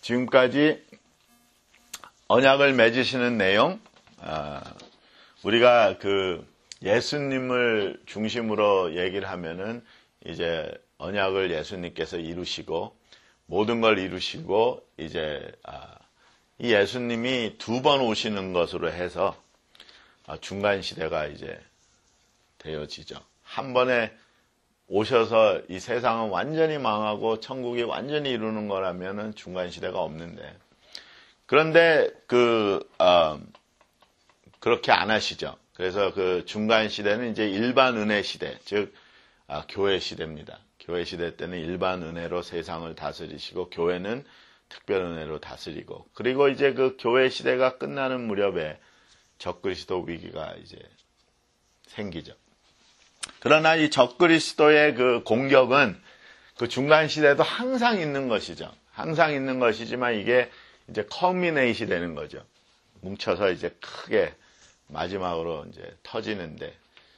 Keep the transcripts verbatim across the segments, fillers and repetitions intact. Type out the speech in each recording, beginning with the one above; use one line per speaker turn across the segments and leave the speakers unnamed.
지금까지 언약을 맺으시는 내용, 아, 우리가 그 예수님을 중심으로 얘기를 하면은 이제 언약을 예수님께서 이루시고 모든 걸 이루시고 이제 아, 이 예수님이 두 번 오시는 것으로 해서 아, 중간 시대가 이제 되어지죠. 한 번에 오셔서 이 세상은 완전히 망하고 천국이 완전히 이루는 거라면은 중간 시대가 없는데, 그런데 그 어, 그렇게 안 하시죠. 그래서 그 중간 시대는 이제 일반 은혜 시대, 즉 아, 교회 시대입니다. 교회 시대 때는 일반 은혜로 세상을 다스리시고 교회는 특별 은혜로 다스리고, 그리고 이제 그 교회 시대가 끝나는 무렵에 적그리스도 위기가 이제 생기죠. 그러나 이 적그리스도의 그 공격은 그 중간 시대도 항상 있는 것이죠. 항상 있는 것이지만 이게 이제 커미네이시 되는 거죠. 뭉쳐서 이제 크게 마지막으로 이제 터지는데,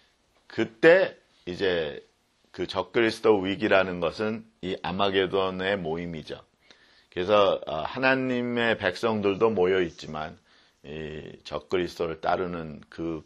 그때 이제 그 적그리스도 위기라는 것은 이 아마게돈의 모임이죠. 그래서 하나님의 백성들도 모여 있지만 이 적그리스도를 따르는 그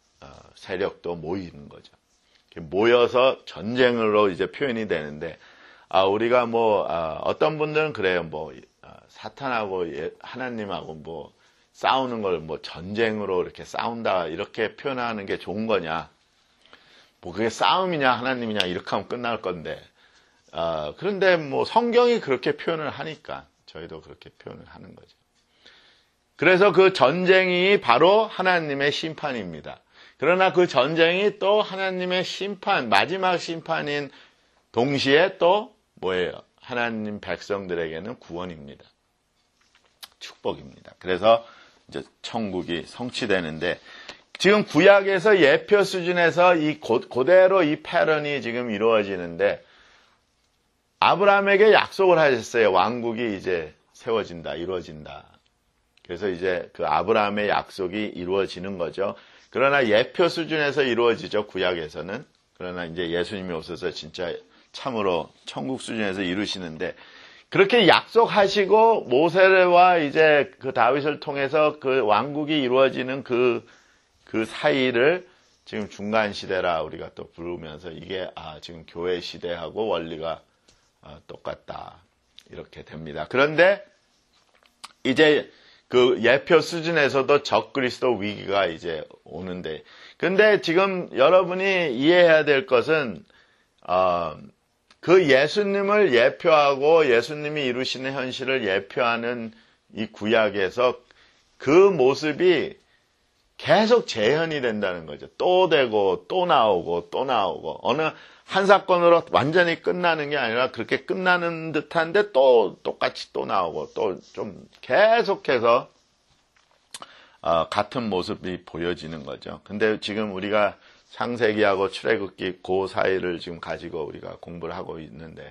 세력도 모이는 거죠. 모여서 전쟁으로 이제 표현이 되는데, 아, 우리가 뭐, 아, 어떤 분들은 그래요. 뭐, 아, 사탄하고 예, 하나님하고 뭐, 싸우는 걸 뭐, 전쟁으로 이렇게 싸운다, 이렇게 표현하는 게 좋은 거냐. 뭐, 그게 싸움이냐, 하나님이냐, 이렇게 하면 끝날 건데. 아, 그런데 뭐, 성경이 그렇게 표현을 하니까, 저희도 그렇게 표현을 하는 거죠. 그래서 그 전쟁이 바로 하나님의 심판입니다. 그러나 그 전쟁이 또 하나님의 심판, 마지막 심판인 동시에 또 뭐예요? 하나님 백성들에게는 구원입니다. 축복입니다. 그래서 이제 천국이 성취되는데, 지금 구약에서 예표 수준에서 이 고, 그대로 이 패런이 지금 이루어지는데, 아브라함에게 약속을 하셨어요. 왕국이 이제 세워진다, 이루어진다. 그래서 이제 그 아브라함의 약속이 이루어지는 거죠. 그러나 예표 수준에서 이루어지죠, 구약에서는. 그러나 이제 예수님이 오셔서 진짜 참으로 천국 수준에서 이루시는데, 그렇게 약속하시고 모세와 이제 그 다윗을 통해서 그 왕국이 이루어지는 그, 그 사이를 지금 중간 시대라 우리가 또 부르면서, 이게 아, 지금 교회 시대하고 원리가 아, 똑같다. 이렇게 됩니다. 그런데 이제 그 예표 수준에서도 적그리스도 위기가 이제 오는데, 근데 지금 여러분이 이해해야 될 것은 어, 그 예수님을 예표하고 예수님이 이루시는 현실을 예표하는 이 구약에서 그 모습이 계속 재현이 된다는 거죠. 또 되고 또 나오고 또 나오고, 어느 한 사건으로 완전히 끝나는 게 아니라 그렇게 끝나는 듯한데 또 똑같이 또 나오고, 또 좀 계속해서 어, 같은 모습이 보여지는 거죠. 근데 지금 우리가 창세기하고 출애굽기 그 사이를 지금 가지고 우리가 공부를 하고 있는데,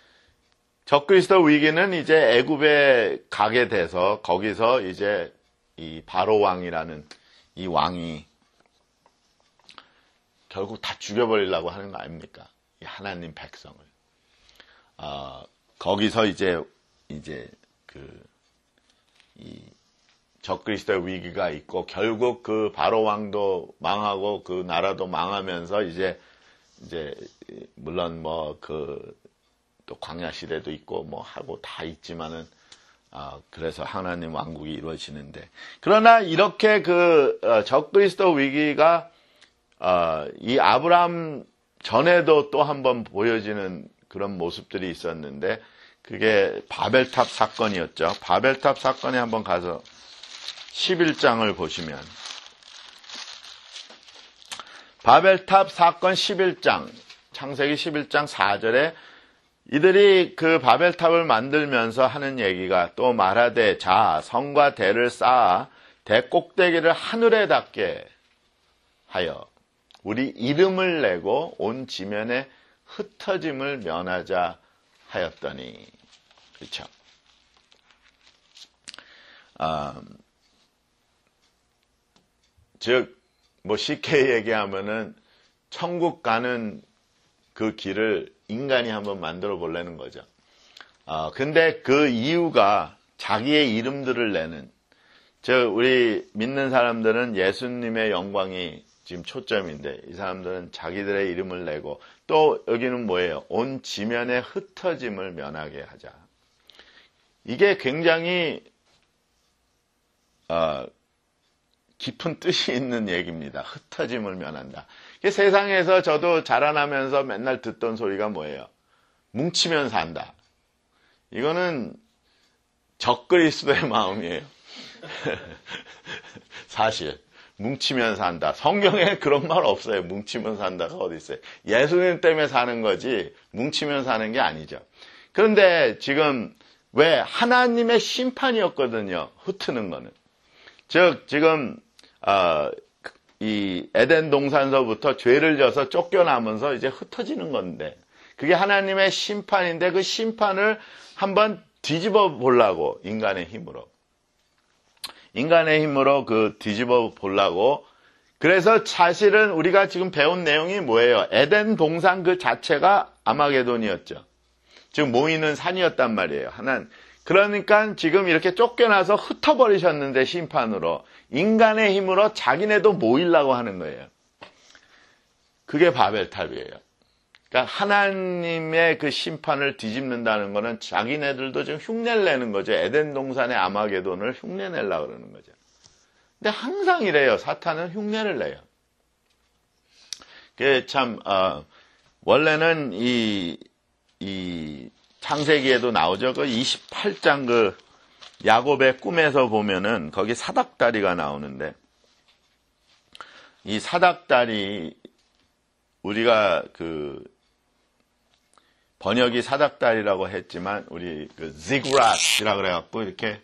적그리스도 위기는 이제 애굽에 가게 돼서 거기서 이제 이 바로 왕이라는 이 왕이 결국 다 죽여버리려고 하는 거 아닙니까? 이 하나님 백성을. 어, 거기서 이제, 이제, 그, 이, 적그리스도의 위기가 있고, 결국 그 바로 왕도 망하고, 그 나라도 망하면서, 이제, 이제, 물론 뭐, 그, 또 광야 시대도 있고, 뭐 하고 다 있지만은, 아, 그래서 하나님 왕국이 이루어지는데, 그러나 이렇게 그, 어, 적그리스도 위기가 어, 이 아브라함 전에도 또 한 번 보여지는 그런 모습들이 있었는데, 그게 바벨탑 사건이었죠. 바벨탑 사건에 한번 가서 십일 장을 보시면, 바벨탑 사건 십일 장, 창세기 십일 장 사 절에 이들이 그 바벨탑을 만들면서 하는 얘기가, 또 말하되 자 성과 대를 쌓아 대 꼭대기를 하늘에 닿게 하여 우리 이름을 내고 온 지면에 흩어짐을 면하자 하였더니. 그렇죠. 아, 즉, 뭐 쉽게 얘기하면은 천국 가는 그 길을 인간이 한번 만들어 보려는 거죠. 아, 근데 그 이유가 자기의 이름들을 내는, 저 우리 믿는 사람들은 예수님의 영광이 지금 초점인데 이 사람들은 자기들의 이름을 내고, 또 여기는 뭐예요? 온 지면에 흩어짐을 면하게 하자. 이게 굉장히 어, 깊은 뜻이 있는 얘기입니다. 흩어짐을 면한다. 세상에서 저도 자라나면서 맨날 듣던 소리가 뭐예요? 뭉치면 산다. 이거는 적그리스도의 마음이에요. 사실 뭉치면 산다. 성경에 그런 말 없어요. 뭉치면 산다가 어디 있어요? 예수님 때문에 사는 거지 뭉치면 사는 게 아니죠. 그런데 지금 왜 하나님의 심판이었거든요. 흩트는 거는. 즉 지금 어, 이 에덴 동산서부터 죄를 져서 쫓겨나면서 이제 흩어지는 건데, 그게 하나님의 심판인데 그 심판을 한번 뒤집어 보려고 인간의 힘으로 인간의 힘으로 그 뒤집어 보려고. 그래서 사실은 우리가 지금 배운 내용이 뭐예요? 에덴 동산 그 자체가 아마게돈이었죠. 즉 모이는 산이었단 말이에요. 하나님. 그러니까 지금 이렇게 쫓겨나서 흩어버리셨는데 심판으로 인간의 힘으로 자기네도 모이려고 하는 거예요. 그게 바벨탑이에요. 그러니까 하나님의 그 심판을 뒤집는다는 거는 자기네들도 지금 흉내를 내는 거죠. 에덴 동산의 아마게돈을 흉내내려고 그러는 거죠. 근데 항상 이래요. 사탄은 흉내를 내요. 그게 참 어, 원래는 이, 이 창세기에도 나오죠. 그 이십팔 장 그 야곱의 꿈에서 보면은 거기 사닥다리가 나오는데, 이 사닥다리 우리가 그 번역이 사닥다리라고 했지만 우리 그 지그랏이라 그래갖고 이렇게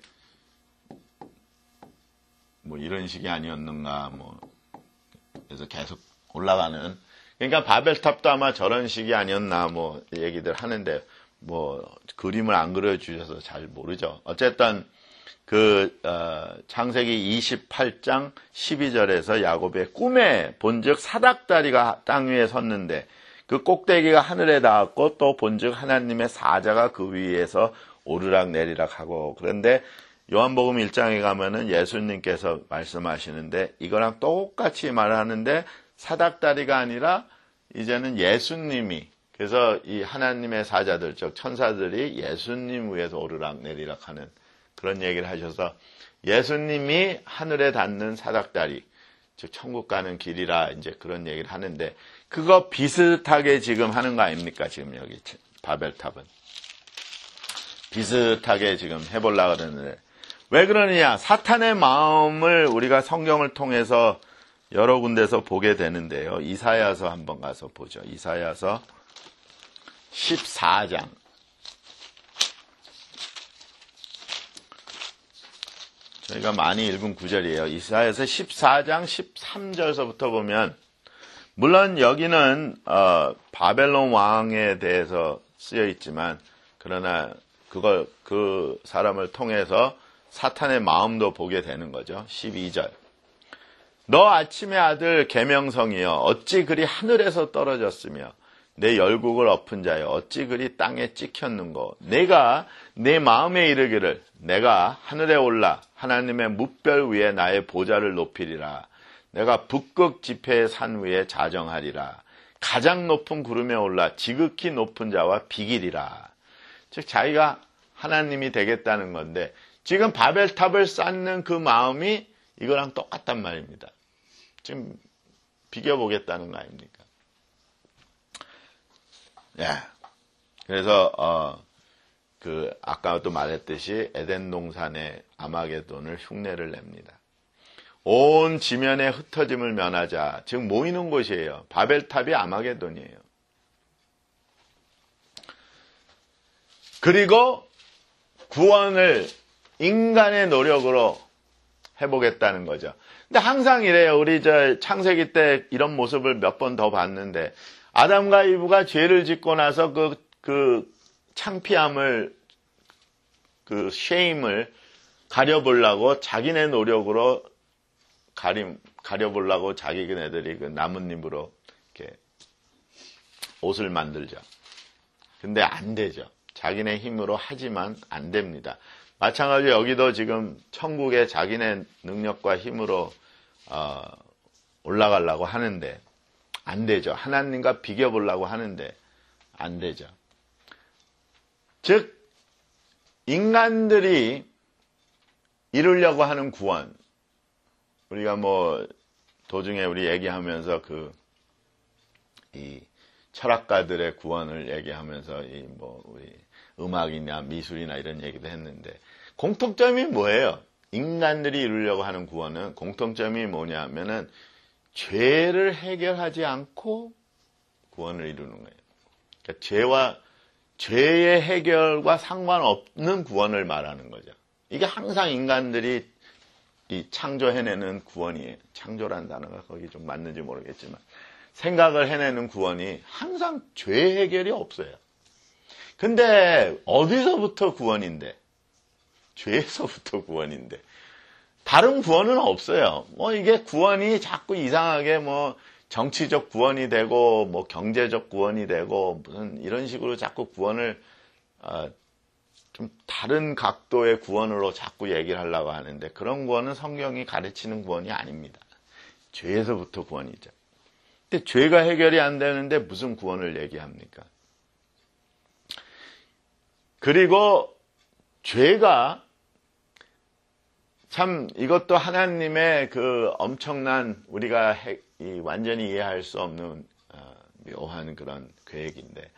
뭐 이런 식이 아니었는가 뭐 그래서 계속 올라가는, 그러니까 바벨탑도 아마 저런 식이 아니었나 뭐 얘기들 하는데 뭐 그림을 안 그려주셔서 잘 모르죠. 어쨌든 그 어, 창세기 이십팔 장 십이 절에서 야곱의 꿈에 본즉 사닥다리가 땅 위에 섰는데 그 꼭대기가 하늘에 닿았고 또 본즉 하나님의 사자가 그 위에서 오르락 내리락 하고. 그런데 요한복음 일 장에 가면은 예수님께서 말씀하시는데 이거랑 똑같이 말하는데 사닥다리가 아니라 이제는 예수님이, 그래서 이 하나님의 사자들, 즉 천사들이 예수님 위에서 오르락 내리락 하는 그런 얘기를 하셔서 예수님이 하늘에 닿는 사닥다리, 즉 천국 가는 길이라 이제 그런 얘기를 하는데, 그거 비슷하게 지금 하는 거 아닙니까? 지금 여기 바벨탑은 비슷하게 지금 해보려고 그러는데, 왜 그러느냐? 사탄의 마음을 우리가 성경을 통해서 여러 군데서 보게 되는데요. 이사야서 한번 가서 보죠. 이사야서 십사 장. 저희가 많이 읽은 구절이에요. 이사야서 십사 장 십삼 절서부터 보면, 물론 여기는 어, 바벨론 왕에 대해서 쓰여 있지만, 그러나 그걸 그 사람을 통해서 사탄의 마음도 보게 되는 거죠. 십이 절. 너 아침의 아들 계명성이여, 어찌 그리 하늘에서 떨어졌으며 내 열국을 엎은 자여, 어찌 그리 땅에 찍혔는고. 내가 내 마음에 이르기를 내가 하늘에 올라 하나님의 뭇별 위에 나의 보좌를 높이리라. 내가 북극 지폐의 산 위에 자정하리라. 가장 높은 구름에 올라 지극히 높은 자와 비기리라. 즉 자기가 하나님이 되겠다는 건데, 지금 바벨탑을 쌓는 그 마음이 이거랑 똑같단 말입니다. 지금 비교보겠다는 거 아닙니까? 예. 그래서 어, 그 아까도 말했듯이 에덴 동산의 아마게돈을 흉내를 냅니다. 온 지면에 흩어짐을 면하자. 즉 모이는 곳이에요. 바벨탑이 아마게돈이에요. 그리고 구원을 인간의 노력으로 해보겠다는 거죠. 근데 항상 이래요. 우리 저 창세기 때 이런 모습을 몇 번 더 봤는데, 아담과 이브가 죄를 짓고 나서 그, 그 창피함을, 그 쉐임을 가려보려고 자기네 노력으로 가림, 가려보려고 자기네들이 그 나뭇잎으로 이렇게 옷을 만들죠. 근데 안 되죠. 자기네 힘으로 하지만 안 됩니다. 마찬가지로 여기도 지금 천국에 자기네 능력과 힘으로 어, 올라가려고 하는데 안 되죠. 하나님과 비교보려고 하는데 안 되죠. 즉 인간들이 이루려고 하는 구원, 우리가 뭐 도중에 우리 얘기하면서 그 이 철학가들의 구원을 얘기하면서 이 뭐 우리 음악이나 미술이나 이런 얘기도 했는데 공통점이 뭐예요? 인간들이 이루려고 하는 구원은 공통점이 뭐냐면은 죄를 해결하지 않고 구원을 이루는 거예요. 그러니까 죄와 죄의 해결과 상관없는 구원을 말하는 거죠. 이게 항상 인간들이 이 창조해내는 구원이에요. 창조란 단어가 거기 좀 맞는지 모르겠지만 생각을 해내는 구원이 항상 죄 해결이 없어요. 근데 어디서부터 구원인데? 죄에서부터 구원인데. 다른 구원은 없어요. 뭐 이게 구원이 자꾸 이상하게 뭐 정치적 구원이 되고 뭐 경제적 구원이 되고 무슨 이런 식으로 자꾸 구원을 어, 좀 다른 각도의 구원으로 자꾸 얘기를 하려고 하는데 그런 구원은 성경이 가르치는 구원이 아닙니다. 죄에서부터 구원이죠. 근데 죄가 해결이 안 되는데 무슨 구원을 얘기합니까? 그리고 죄가 참 이것도 하나님의 그 엄청난 우리가 해, 이 완전히 이해할 수 없는 어, 묘한 그런 계획인데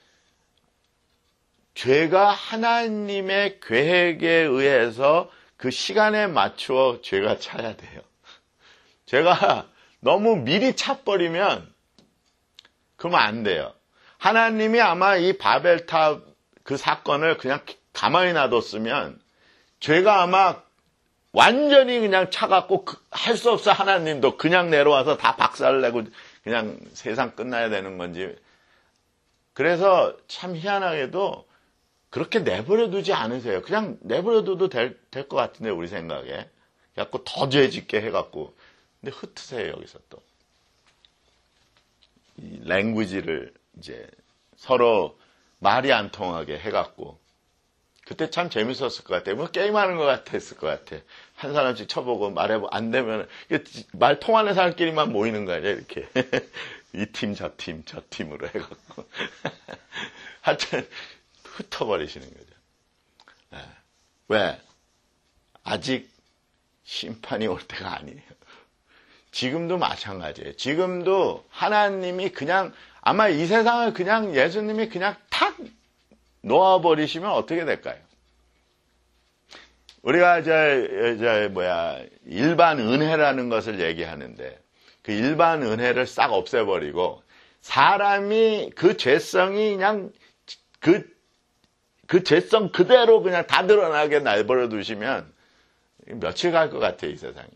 죄가 하나님의 계획에 의해서 그 시간에 맞추어 죄가 차야 돼요. 죄가 너무 미리 차버리면 그러면 안 돼요. 하나님이 아마 이 바벨탑 그 사건을 그냥 가만히 놔뒀으면 죄가 아마 완전히 그냥 차갖고 할 수 없어. 하나님도 그냥 내려와서 다 박살내고 그냥 세상 끝나야 되는 건지. 그래서 참 희한하게도 그렇게 내버려 두지 않으세요. 그냥 내버려 둬도 될, 될 것 같은데 우리 생각에. 그래갖고 더 죄 짓게 해갖고. 근데 흩으세요. 여기서 또. 이 랭귀지를 이제 서로 말이 안 통하게 해갖고. 그때 참 재밌었을 것 같아요. 뭐 게임하는 것 같았을 것 같아. 한 사람씩 쳐보고 말해보고 안 되면 말 통하는 사람끼리만 모이는 거예요. 이렇게 이 팀 저 팀 저 팀으로 해갖고 하여튼 흩어버리시는 거죠. 네. 왜? 아직 심판이 올 때가 아니에요. 지금도 마찬가지예요. 지금도 하나님이 그냥 아마 이 세상을 그냥 예수님이 그냥 탁 놓아버리시면 어떻게 될까요? 우리가 이제, 이제 뭐야 일반 은혜라는 것을 얘기하는데 그 일반 은혜를 싹 없애버리고 사람이 그 죄성이 그냥 그, 그 죄성 그대로 그냥 다 드러나게 내버려 두시면 며칠 갈 것 같아요, 이 세상이.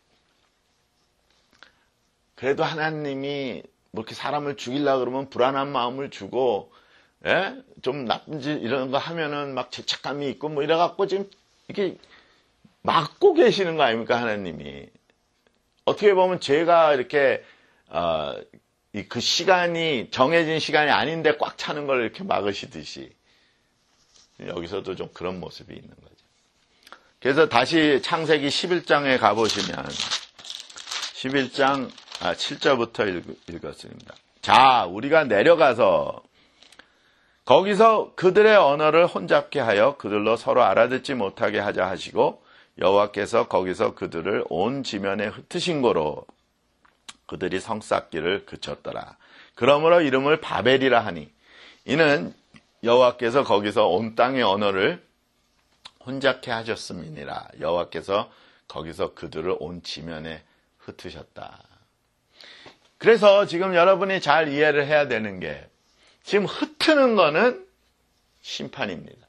그래도 하나님이 뭐 이렇게 사람을 죽이려고 그러면 불안한 마음을 주고 예? 좀 나쁜 짓 이런 거 하면은 막 죄책감이 있고 뭐 이래갖고 지금 이렇게 막고 계시는 거 아닙니까, 하나님이. 어떻게 보면 죄가 이렇게, 어, 그 시간이, 정해진 시간이 아닌데 꽉 차는 걸 이렇게 막으시듯이. 여기서도 좀 그런 모습이 있는 거죠. 그래서 다시 창세기 십일 장에 가보시면, 십일 장, 아, 칠 절부터 읽, 읽었습니다. 자, 우리가 내려가서, 거기서 그들의 언어를 혼잡게 하여 그들로 서로 알아듣지 못하게 하자 하시고 여호와께서 거기서 그들을 온 지면에 흩으신 고로 그들이 성 쌓기를 그쳤더라. 그러므로 이름을 바벨이라 하니 이는 여호와께서 거기서 온 땅의 언어를 혼잡게 하셨음이니라. 여호와께서 거기서 그들을 온 지면에 흩으셨다. 그래서 지금 여러분이 잘 이해를 해야 되는 게 지금 흩트는 거는 심판입니다.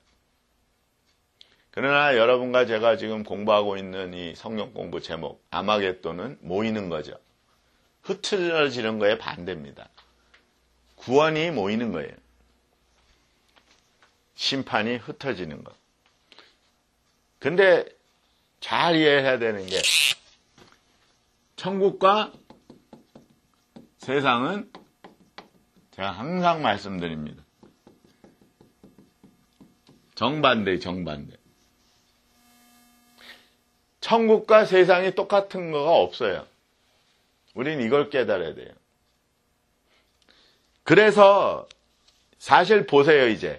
그러나 여러분과 제가 지금 공부하고 있는 이 성경 공부 제목 아마겟돈은 모이는 거죠. 흩어지는 거에 반대입니다. 구원이 모이는 거예요. 심판이 흩어지는 것. 근데 잘 이해해야 되는 게 천국과 세상은 제가 항상 말씀드립니다. 정반대, 정반대. 천국과 세상이 똑같은 거가 없어요. 우린 이걸 깨달아야 돼요. 그래서 사실 보세요. 이제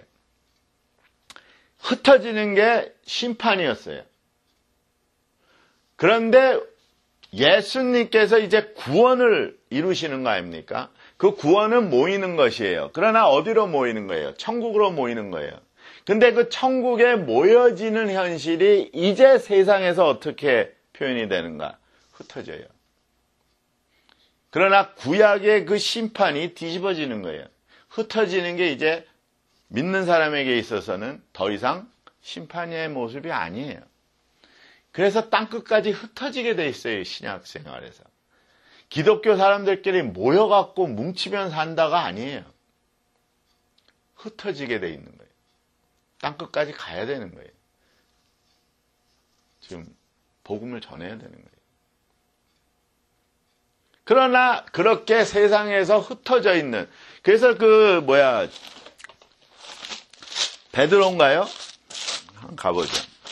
흩어지는 게 심판이었어요. 그런데 예수님께서 이제 구원을 이루시는 거 아닙니까? 그 구원은 모이는 것이에요. 그러나 어디로 모이는 거예요? 천국으로 모이는 거예요. 근데 그 천국에 모여지는 현실이 이제 세상에서 어떻게 표현이 되는가? 흩어져요. 그러나 구약의 그 심판이 뒤집어지는 거예요. 흩어지는 게 이제 믿는 사람에게 있어서는 더 이상 심판의 모습이 아니에요. 그래서 땅끝까지 흩어지게 돼 있어요. 신약 생활에서. 기독교 사람들끼리 모여갖고 뭉치면 산다가 아니에요. 흩어지게 돼 있는 거예요. 땅끝까지 가야 되는 거예요. 지금 복음을 전해야 되는 거예요. 그러나 그렇게 세상에서 흩어져 있는, 그래서 그 뭐야 베드로인가요? 한번 가보죠.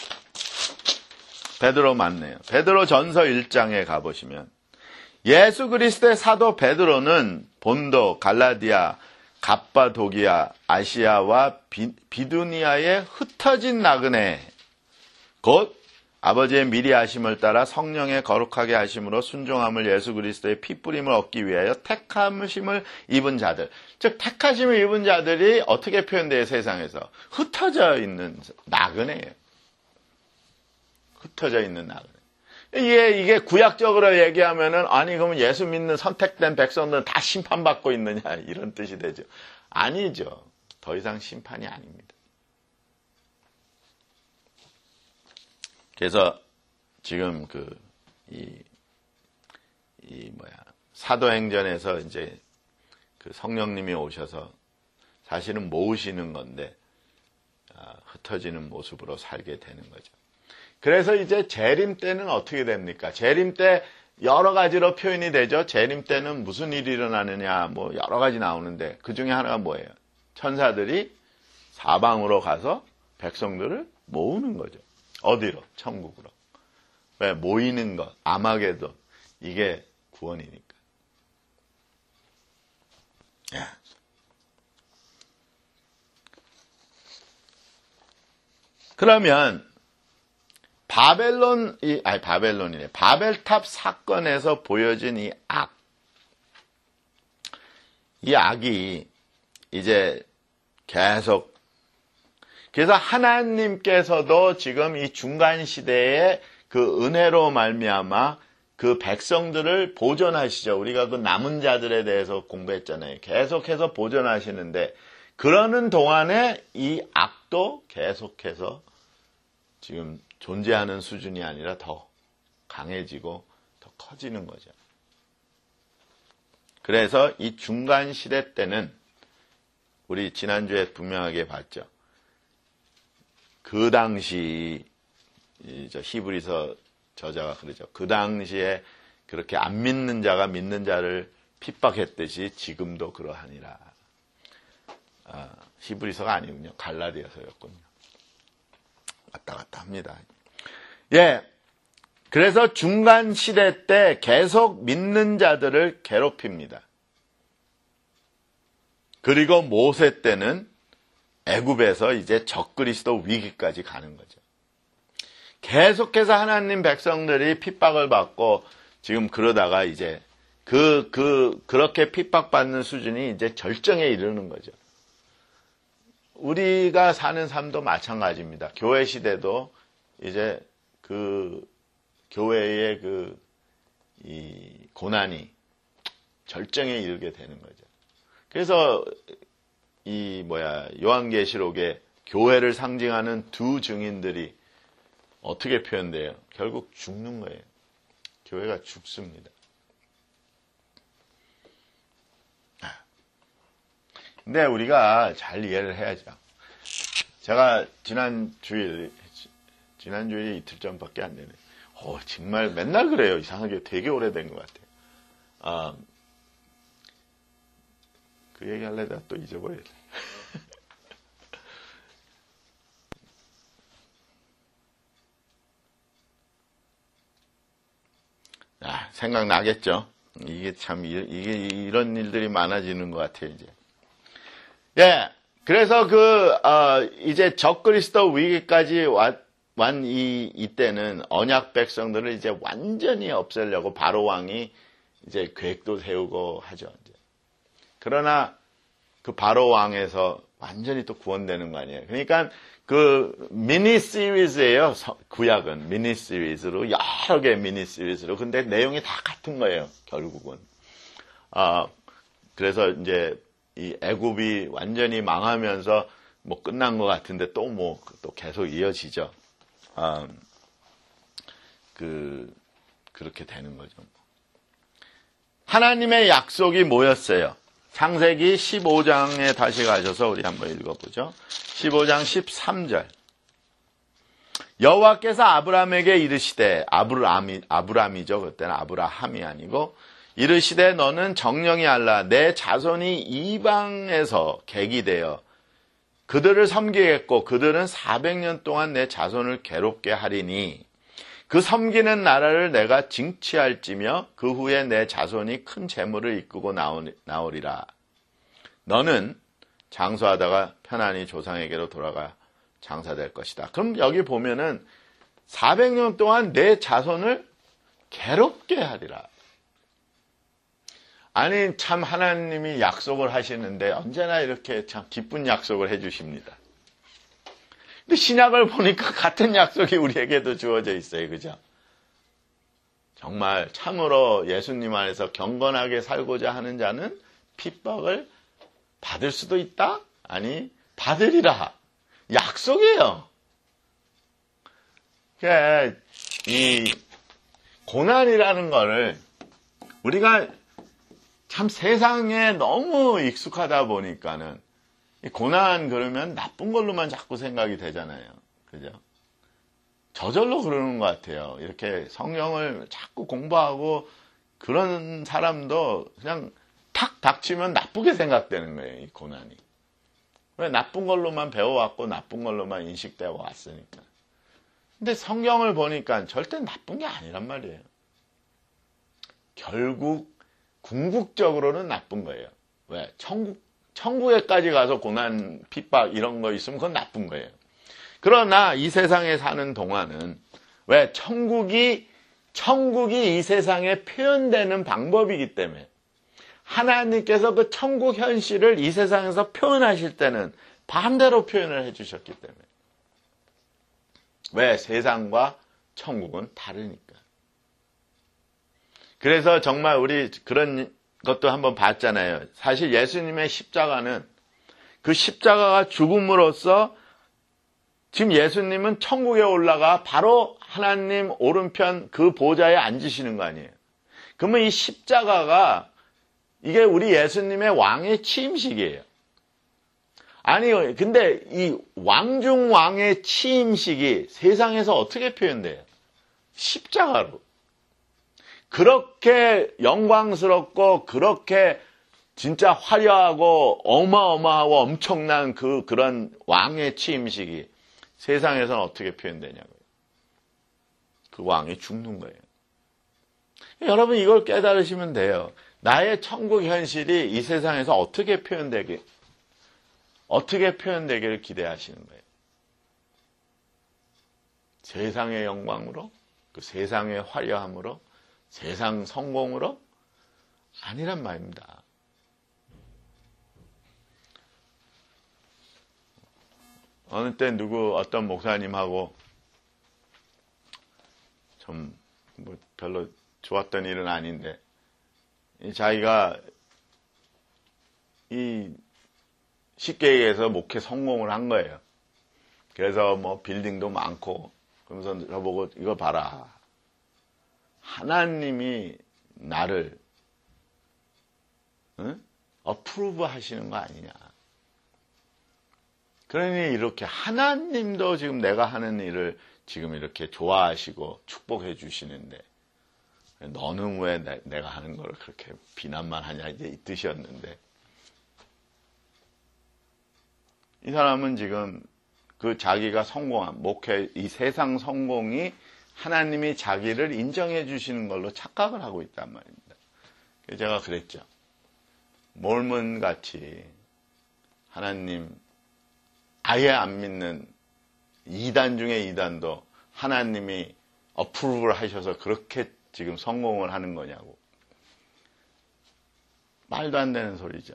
베드로 맞네요. 베드로 전서 일 장에 가보시면 예수 그리스도의 사도 베드로는 본도, 갈라디아, 갑바도기아, 아시아와 비, 비두니아에 흩어진 나그네 곧 아버지의 미리 하심을 따라 성령의 거룩하게 하심으로 순종함을 예수 그리스도의 피뿌림을 얻기 위하여 택하심을 입은 자들. 즉 택하심을 입은 자들이 어떻게 표현돼요? 세상에서 흩어져 있는 나그네예요. 흩어져 있는 나그네. 이게, 이게 구약적으로 얘기하면은 아니 그러면 예수 믿는 선택된 백성들은 다 심판받고 있느냐 이런 뜻이 되죠. 아니죠. 더 이상 심판이 아닙니다. 그래서 지금 그, 이, 이 뭐야, 사도행전에서 이제 그 성령님이 오셔서 사실은 모으시는 건데, 아, 흩어지는 모습으로 살게 되는 거죠. 그래서 이제 재림 때는 어떻게 됩니까? 재림 때 여러 가지로 표현이 되죠. 재림 때는 무슨 일이 일어나느냐, 뭐 여러 가지 나오는데, 그 중에 하나가 뭐예요? 천사들이 사방으로 가서 백성들을 모으는 거죠. 어디로? 천국으로. 왜? 모이는 것, 아마게돈. 이게 구원이니까. 예. 그러면 바벨론, 이, 아니 바벨론이네. 바벨탑 사건에서 보여진 이 악. 이 악이 이제 계속 그래서 하나님께서도 지금 이 중간 시대에 그 은혜로 말미암아 그 백성들을 보존하시죠. 우리가 그 남은 자들에 대해서 공부했잖아요. 계속해서 보존하시는데 그러는 동안에 이 악도 계속해서 지금 존재하는 수준이 아니라 더 강해지고 더 커지는 거죠. 그래서 이 중간 시대 때는 우리 지난주에 분명하게 봤죠. 그 당시 히브리서 저자가 그러죠. 그 당시에 그렇게 안 믿는 자가 믿는 자를 핍박했듯이 지금도 그러하니라. 아, 히브리서가 아니군요. 갈라디아서였군요. 왔다 갔다 합니다. 예, 그래서 중간 시대 때 계속 믿는 자들을 괴롭힙니다. 그리고 모세 때는 애굽에서 이제 적그리스도 위기까지 가는 거죠. 계속해서 하나님 백성들이 핍박을 받고 지금 그러다가 이제 그, 그, 그렇게 핍박받는 수준이 이제 절정에 이르는 거죠. 우리가 사는 삶도 마찬가지입니다. 교회 시대도 이제 그 교회의 그, 이 고난이 절정에 이르게 되는 거죠. 그래서 이 뭐야 요한계시록에 교회를 상징하는 두 증인들이 어떻게 표현돼요? 결국 죽는 거예요. 교회가 죽습니다. 근데 우리가 잘 이해를 해야죠. 제가 지난 주일 지난 주일 이틀 전밖에 안 되네. 어, 정말 맨날 그래요. 이상하게 되게 오래된 것 같아요. 아, 그 얘기 하려다가 또 잊어버렸네. 생각나겠죠. 이게 참, 이게 이런 일들이 많아지는 것 같아요, 이제. 예. 그래서 그, 어, 이제 적그리스도 위기까지 왔, 완 이, 이때는 언약 백성들을 이제 완전히 없애려고 바로 왕이 이제 계획도 세우고 하죠. 이제. 그러나 그 바로 왕에서 완전히 또 구원되는 거 아니에요. 그러니까 그 미니 시리즈예요. 구약은 미니 시리즈로 여러 개의 미니 시리즈로. 근데 내용이 다 같은 거예요. 결국은. 아, 그래서 이제 이 애굽이 완전히 망하면서 뭐 끝난 것 같은데 또 뭐 또 계속 이어지죠. 아, 그 그렇게 되는 거죠. 하나님의 약속이 뭐였어요? 창세기 십오 장에 다시 가셔서 우리 한번 읽어보죠. 십오 장 십삼 절. 여호와께서 아브라함에게 이르시되, 아브라함이, 아브라함이죠. 그때는 아브라함이 아니고, 이르시되 너는 정령이 알라. 내 자손이 이방에서 객이 되어 그들을 섬기겠고 그들은 사백 년 동안 내 자손을 괴롭게 하리니 그 섬기는 나라를 내가 징치할지며 그 후에 내 자손이 큰 재물을 이끌고 나오리라. 너는 장수하다가 편안히 조상에게로 돌아가 장사될 것이다. 그럼 여기 보면은 사백 년 동안 내 자손을 괴롭게 하리라. 아니 참 하나님이 약속을 하시는데 언제나 이렇게 참 기쁜 약속을 해주십니다. 근데 신약을 보니까 같은 약속이 우리에게도 주어져 있어요. 그죠? 정말 참으로 예수님 안에서 경건하게 살고자 하는 자는 핍박을 받을 수도 있다? 아니 받으리라. 약속이에요. 그러니까 이 고난이라는 거를 우리가 참 세상에 너무 익숙하다 보니까는 고난 그러면 나쁜 걸로만 자꾸 생각이 되잖아요. 그죠? 저절로 그러는 것 같아요. 이렇게 성경을 자꾸 공부하고 그런 사람도 그냥 탁 닥치면 나쁘게 생각되는 거예요. 이 고난이. 왜? 나쁜 걸로만 배워왔고 나쁜 걸로만 인식되어 왔으니까. 근데 성경을 보니까 절대 나쁜 게 아니란 말이에요. 결국 궁극적으로는 나쁜 거예요. 왜? 천국, 천국에까지 가서 고난, 핍박 이런 거 있으면 그건 나쁜 거예요. 그러나 이 세상에 사는 동안은 왜? 천국이, 천국이 이 세상에 표현되는 방법이기 때문에 하나님께서 그 천국 현실을 이 세상에서 표현하실 때는 반대로 표현을 해주셨기 때문에. 왜? 세상과 천국은 다르니까. 그래서 정말 우리 그런 것도 한번 봤잖아요. 사실 예수님의 십자가는 그 십자가가 죽음으로써 지금 예수님은 천국에 올라가 바로 하나님 오른편 그 보좌에 앉으시는 거 아니에요. 그러면 이 십자가가 이게 우리 예수님의 왕의 취임식이에요. 아니, 근데 이 왕중 왕의 취임식이 세상에서 어떻게 표현돼요? 십자가로. 그렇게 영광스럽고 그렇게 진짜 화려하고 어마어마하고 엄청난 그 그런 왕의 취임식이 세상에서는 어떻게 표현되냐고요. 그 왕이 죽는 거예요. 여러분 이걸 깨달으시면 돼요. 나의 천국 현실이 이 세상에서 어떻게 표현되게 어떻게 표현되기를 기대하시는 거예요. 세상의 영광으로, 그 세상의 화려함으로, 세상 성공으로? 아니란 말입니다. 어느 때 누구 어떤 목사님하고 좀 뭐 별로 좋았던 일은 아닌데 자기가 이 쉽게 얘기해서 목회 성공을 한 거예요. 그래서 뭐 빌딩도 많고 그러면서 저보고 이거 봐라. 하나님이 나를 응? 어프로브 하시는 거 아니냐. 그러니 이렇게 하나님도 지금 내가 하는 일을 지금 이렇게 좋아하시고 축복해 주시는데 너는 왜 내, 내가 하는 걸 그렇게 비난만 하냐 이제 이 뜻이었는데 이 사람은 지금 그 자기가 성공한 목회 이 세상 성공이 하나님이 자기를 인정해 주시는 걸로 착각을 하고 있단 말입니다. 제가 그랬죠. 몰몬같이 하나님 아예 안 믿는 이단 중에 이단도 하나님이 어프로브를 하셔서 그렇게 지금 성공을 하는 거냐고. 말도 안 되는 소리죠.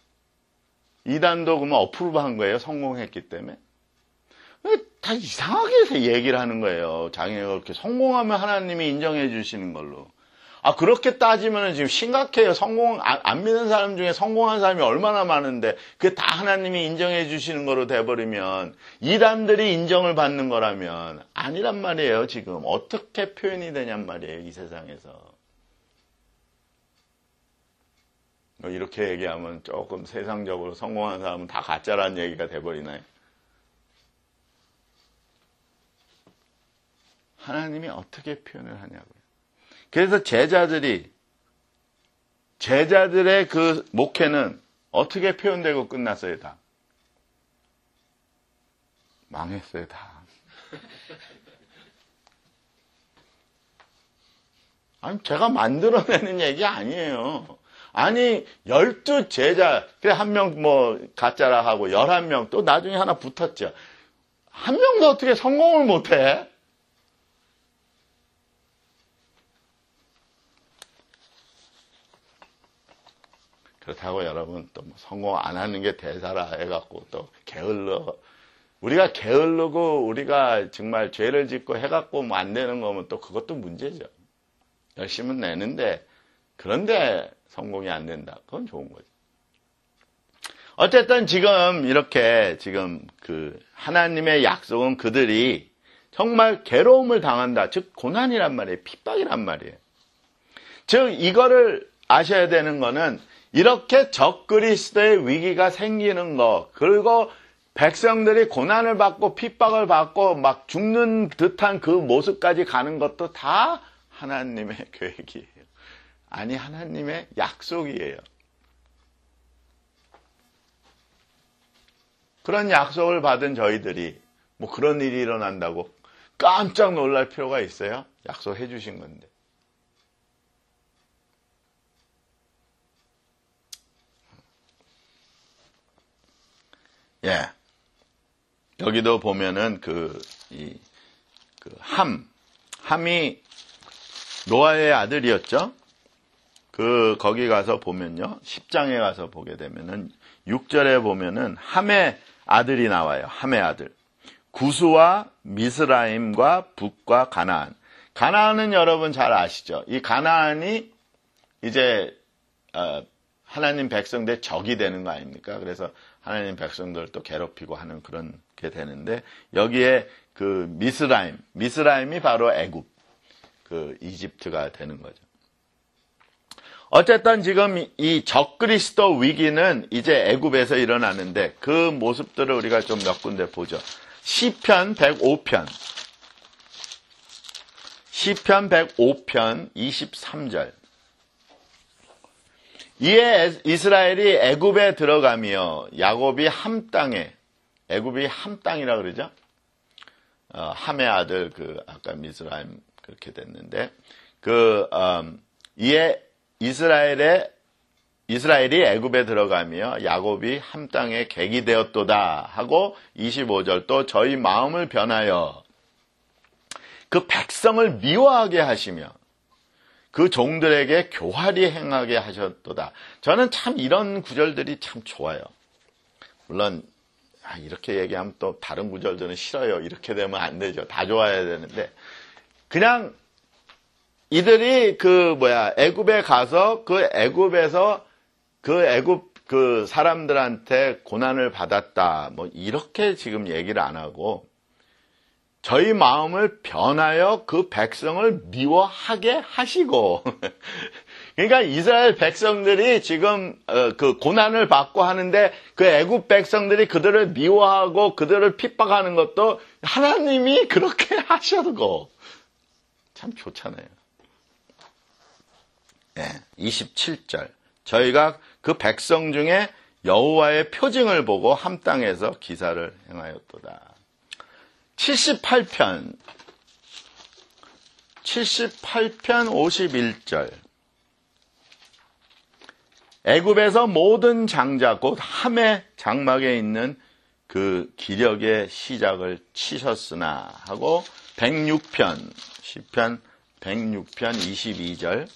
이단도 그러면 어프로브 한 거예요. 성공했기 때문에. 다 이상하게 얘기를 하는 거예요. 자기가 그렇게 성공하면 하나님이 인정해 주시는 걸로. 아, 그렇게 따지면 지금 심각해요. 성공, 안, 안 믿는 사람 중에 성공한 사람이 얼마나 많은데, 그게 다 하나님이 인정해 주시는 거로 돼버리면, 이단들이 인정을 받는 거라면, 아니란 말이에요, 지금. 어떻게 표현이 되냔 말이에요, 이 세상에서. 이렇게 얘기하면 조금 세상적으로 성공한 사람은 다 가짜라는 얘기가 돼버리나요? 하나님이 어떻게 표현을 하냐고요. 그래서 제자들이, 제자들의 그 목회는 어떻게 표현되고 끝났어요, 다? 망했어요, 다. 아니, 제가 만들어내는 얘기 아니에요. 아니, 열두 제자, 그래, 한 명 뭐, 가짜라 하고, 열한 명, 또 나중에 하나 붙었죠. 한 명도 어떻게 성공을 못해? 그렇다고 여러분 또 성공 안 하는 게 대사라 해갖고 또 게을러. 우리가 게을르고 우리가 정말 죄를 짓고 해갖고 뭐 안 되는 거면 또 그것도 문제죠. 열심은 내는데 그런데 성공이 안 된다. 그건 좋은 거죠. 어쨌든 지금 이렇게 지금 그 하나님의 약속은 그들이 정말 괴로움을 당한다. 즉 고난이란 말이에요. 핍박이란 말이에요. 즉 이거를 아셔야 되는 거는 이렇게 적그리스도의 위기가 생기는 거, 그리고 백성들이 고난을 받고 핍박을 받고 막 죽는 듯한 그 모습까지 가는 것도 다 하나님의 계획이에요. 아니, 하나님의 약속이에요. 그런 약속을 받은 저희들이 뭐 그런 일이 일어난다고 깜짝 놀랄 필요가 있어요? 약속해 주신 건데. 예. 여기도 보면은 그, 이, 그 함. 함이 노아의 아들이었죠? 그, 거기 가서 보면요. 십 장에 가서 보게 되면은 육 절에 보면은 함의 아들이 나와요. 함의 아들. 구스와 미스라임과 북과 가나안. 가나안은 여러분 잘 아시죠? 이 가나안이 이제, 어, 하나님 백성들의 적이 되는 거 아닙니까? 그래서 하나님 백성들을 또 괴롭히고 하는 그런 게 되는데 여기에 그 미스라임, 미스라임이 바로 애굽, 그 이집트가 되는 거죠. 어쨌든 지금 이 적그리스도 위기는 이제 애굽에서 일어나는데 그 모습들을 우리가 좀 몇 군데 보죠. 시편 백오 편, 시편 백오 편 이십삼 절. 이에 이스라엘이 애굽에 들어가며 야곱이 함 땅에, 애굽이 함 땅이라 그러죠. 어, 함의 아들 그 아까 미스라임 그렇게 됐는데 그 음, 이에 이스라엘의 이스라엘이 애굽에 들어가며 야곱이 함 땅에 객이 되었도다 하고 이십오 절 또 저희 마음을 변하여 그 백성을 미워하게 하시며 그 종들에게 교활히 행하게 하셨도다. 저는 참 이런 구절들이 참 좋아요. 물론 아, 이렇게 얘기하면 또 다른 구절들은 싫어요. 이렇게 되면 안 되죠. 다 좋아야 되는데 그냥 이들이 그 뭐야 애굽에 가서 그 애굽에서 그 애굽 그 사람들한테 고난을 받았다. 뭐 이렇게 지금 얘기를 안 하고 저희 마음을 변하여 그 백성을 미워하게 하시고 그러니까 이스라엘 백성들이 지금 그 고난을 받고 하는데 그 애굽 백성들이 그들을 미워하고 그들을 핍박하는 것도 하나님이 그렇게 하셔도 참 좋잖아요. 네, 이십칠 절 저희가 그 백성 중에 여호와의 표징을 보고 함 땅에서 기사를 행하였도다. 칠십팔 편 칠십팔 편 오십일 절. 애굽에서 모든 장자 곧 함의 장막에 있는 그 기력의 시작을 치셨으나 하고 백육 편 시편 백육 편 이십이 절.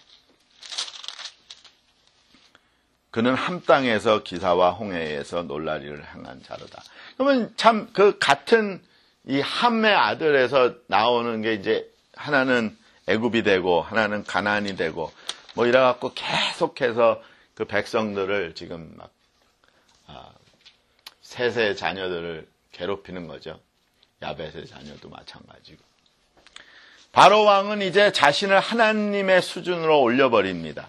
그는 함 땅에서 기사와 홍해에서 놀라리를 행한 자로다. 그러면 참 그 같은 이 함의 아들에서 나오는 게 이제 하나는 애굽이 되고 하나는 가나안이 되고 뭐 이래 갖고 계속해서 그 백성들을 지금 막 아, 셋의 자녀들을 괴롭히는 거죠. 야벳의 자녀도 마찬가지고. 바로 왕은 이제 자신을 하나님의 수준으로 올려버립니다.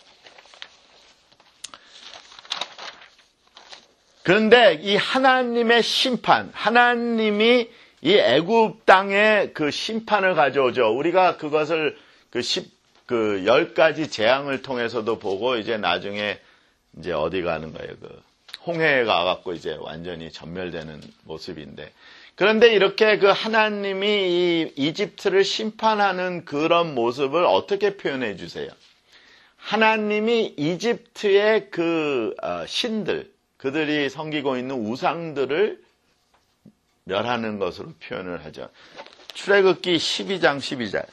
그런데 이 하나님의 심판, 하나님이 이 애굽 땅에 그 심판을 가져오죠. 우리가 그것을 그 십, 그 열 가지 재앙을 통해서도 보고 이제 나중에 이제 어디 가는 거예요. 그 홍해에 가갖고 이제 완전히 전멸되는 모습인데. 그런데 이렇게 그 하나님이 이 이집트를 심판하는 그런 모습을 어떻게 표현해 주세요? 하나님이 이집트의 그 신들, 그들이 섬기고 있는 우상들을 멸하는 것으로 표현을 하죠. 출애굽기 십이 장 십이 절.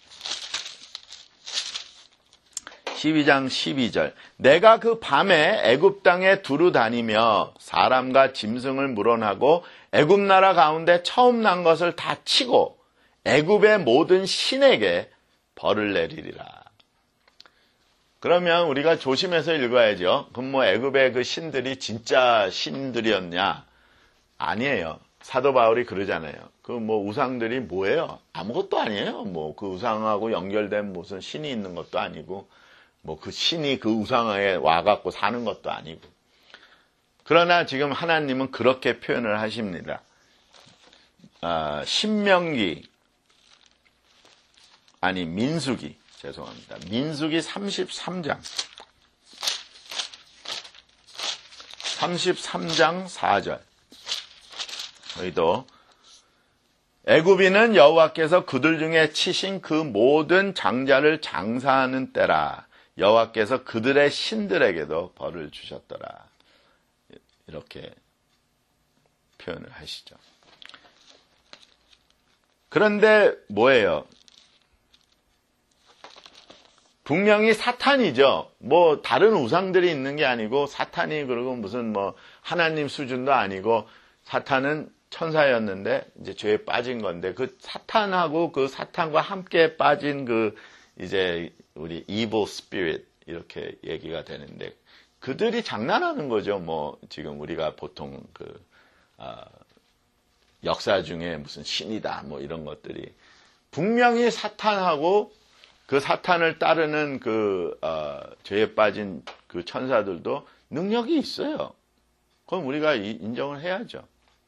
십이 장 십이 절. 내가 그 밤에 애굽 땅에 두루 다니며 사람과 짐승을 물어나고 애굽 나라 가운데 처음 난 것을 다 치고 애굽의 모든 신에게 벌을 내리리라. 그러면 우리가 조심해서 읽어야죠. 그럼 뭐 애굽의 그 신들이 진짜 신들이었냐? 아니에요. 사도 바울이 그러잖아요. 그 뭐 우상들이 뭐예요? 아무것도 아니에요. 뭐 그 우상하고 연결된 무슨 신이 있는 것도 아니고 뭐 그 신이 그 우상에 와갖고 사는 것도 아니고. 그러나 지금 하나님은 그렇게 표현을 하십니다. 아, 신명기 아니 민수기 죄송합니다. 민수기 삼십삼 장 삼십삼 장 사 절. 여기도 애굽인은 여호와께서 그들 중에 치신 그 모든 장자를 장사하는 때라. 여호와께서 그들의 신들에게도 벌을 주셨더라. 이렇게 표현을 하시죠. 그런데 뭐예요? 분명히 사탄이죠. 뭐 다른 우상들이 있는 게 아니고 사탄이 그리고 무슨 뭐 하나님 수준도 아니고 사탄은 천사였는데 이제 죄에 빠진 건데 그 사탄하고 그 사탄과 함께 빠진 그 이제 우리 evil spirit 이렇게 얘기가 되는데 그들이 장난하는 거죠. 뭐 지금 우리가 보통 그 아, 역사 중에 무슨 신이다 뭐 이런 것들이 분명히 사탄하고 그 사탄을 따르는 그 어, 죄에 빠진 그 천사들도 능력이 있어요. 그건 우리가 인정을 해야죠.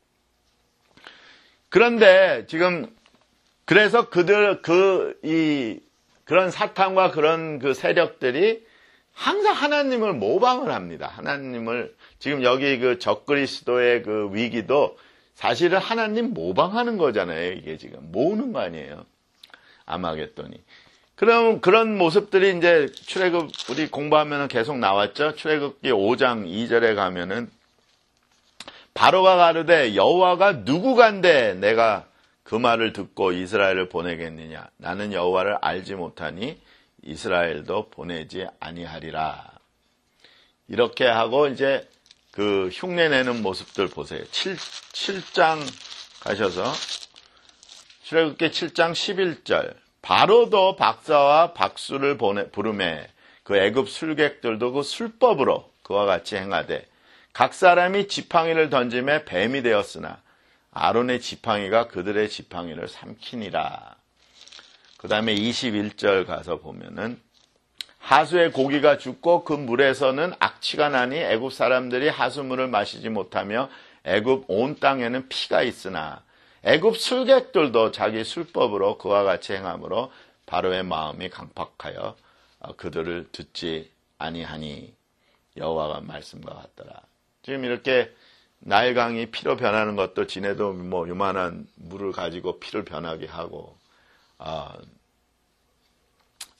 그런데 지금 그래서 그들 그 이 그런 사탄과 그런 그 세력들이 항상 하나님을 모방을 합니다. 하나님을 지금 여기 그 적그리스도의 그 위기도 사실은 하나님 모방하는 거잖아요. 이게 지금 모으는 거 아니에요. 아마겟돈이. 그럼 그런 모습들이 이제 출애굽 우리 공부하면은 계속 나왔죠. 출애굽기 오 장 이 절에 가면은 바로가 가르되 여호와가 누구간데 내가 그 말을 듣고 이스라엘을 보내겠느냐. 나는 여호와를 알지 못하니 이스라엘도 보내지 아니하리라. 이렇게 하고 이제 그 흉내내는 모습들 보세요. 칠, 칠 장 가셔서 출애굽기 칠 장 십일 절. 바로도 박사와 박수를 보내, 부르매 그 애굽 술객들도 그 술법으로 그와 같이 행하되 각 사람이 지팡이를 던짐에 뱀이 되었으나 아론의 지팡이가 그들의 지팡이를 삼키니라. 그 다음에 이십일 절 가서 보면은 하수의 고기가 죽고 그 물에서는 악취가 나니 애굽 사람들이 하수물을 마시지 못하며 애굽 온 땅에는 피가 있으나 애굽 술객들도 자기 술법으로 그와 같이 행함으로 바로의 마음이 강팍하여 그들을 듣지 아니하니 여호와가 말씀과 같더라. 지금 이렇게 나일강이 피로 변하는 것도 지네도 뭐 요만한 물을 가지고 피를 변하게 하고 아,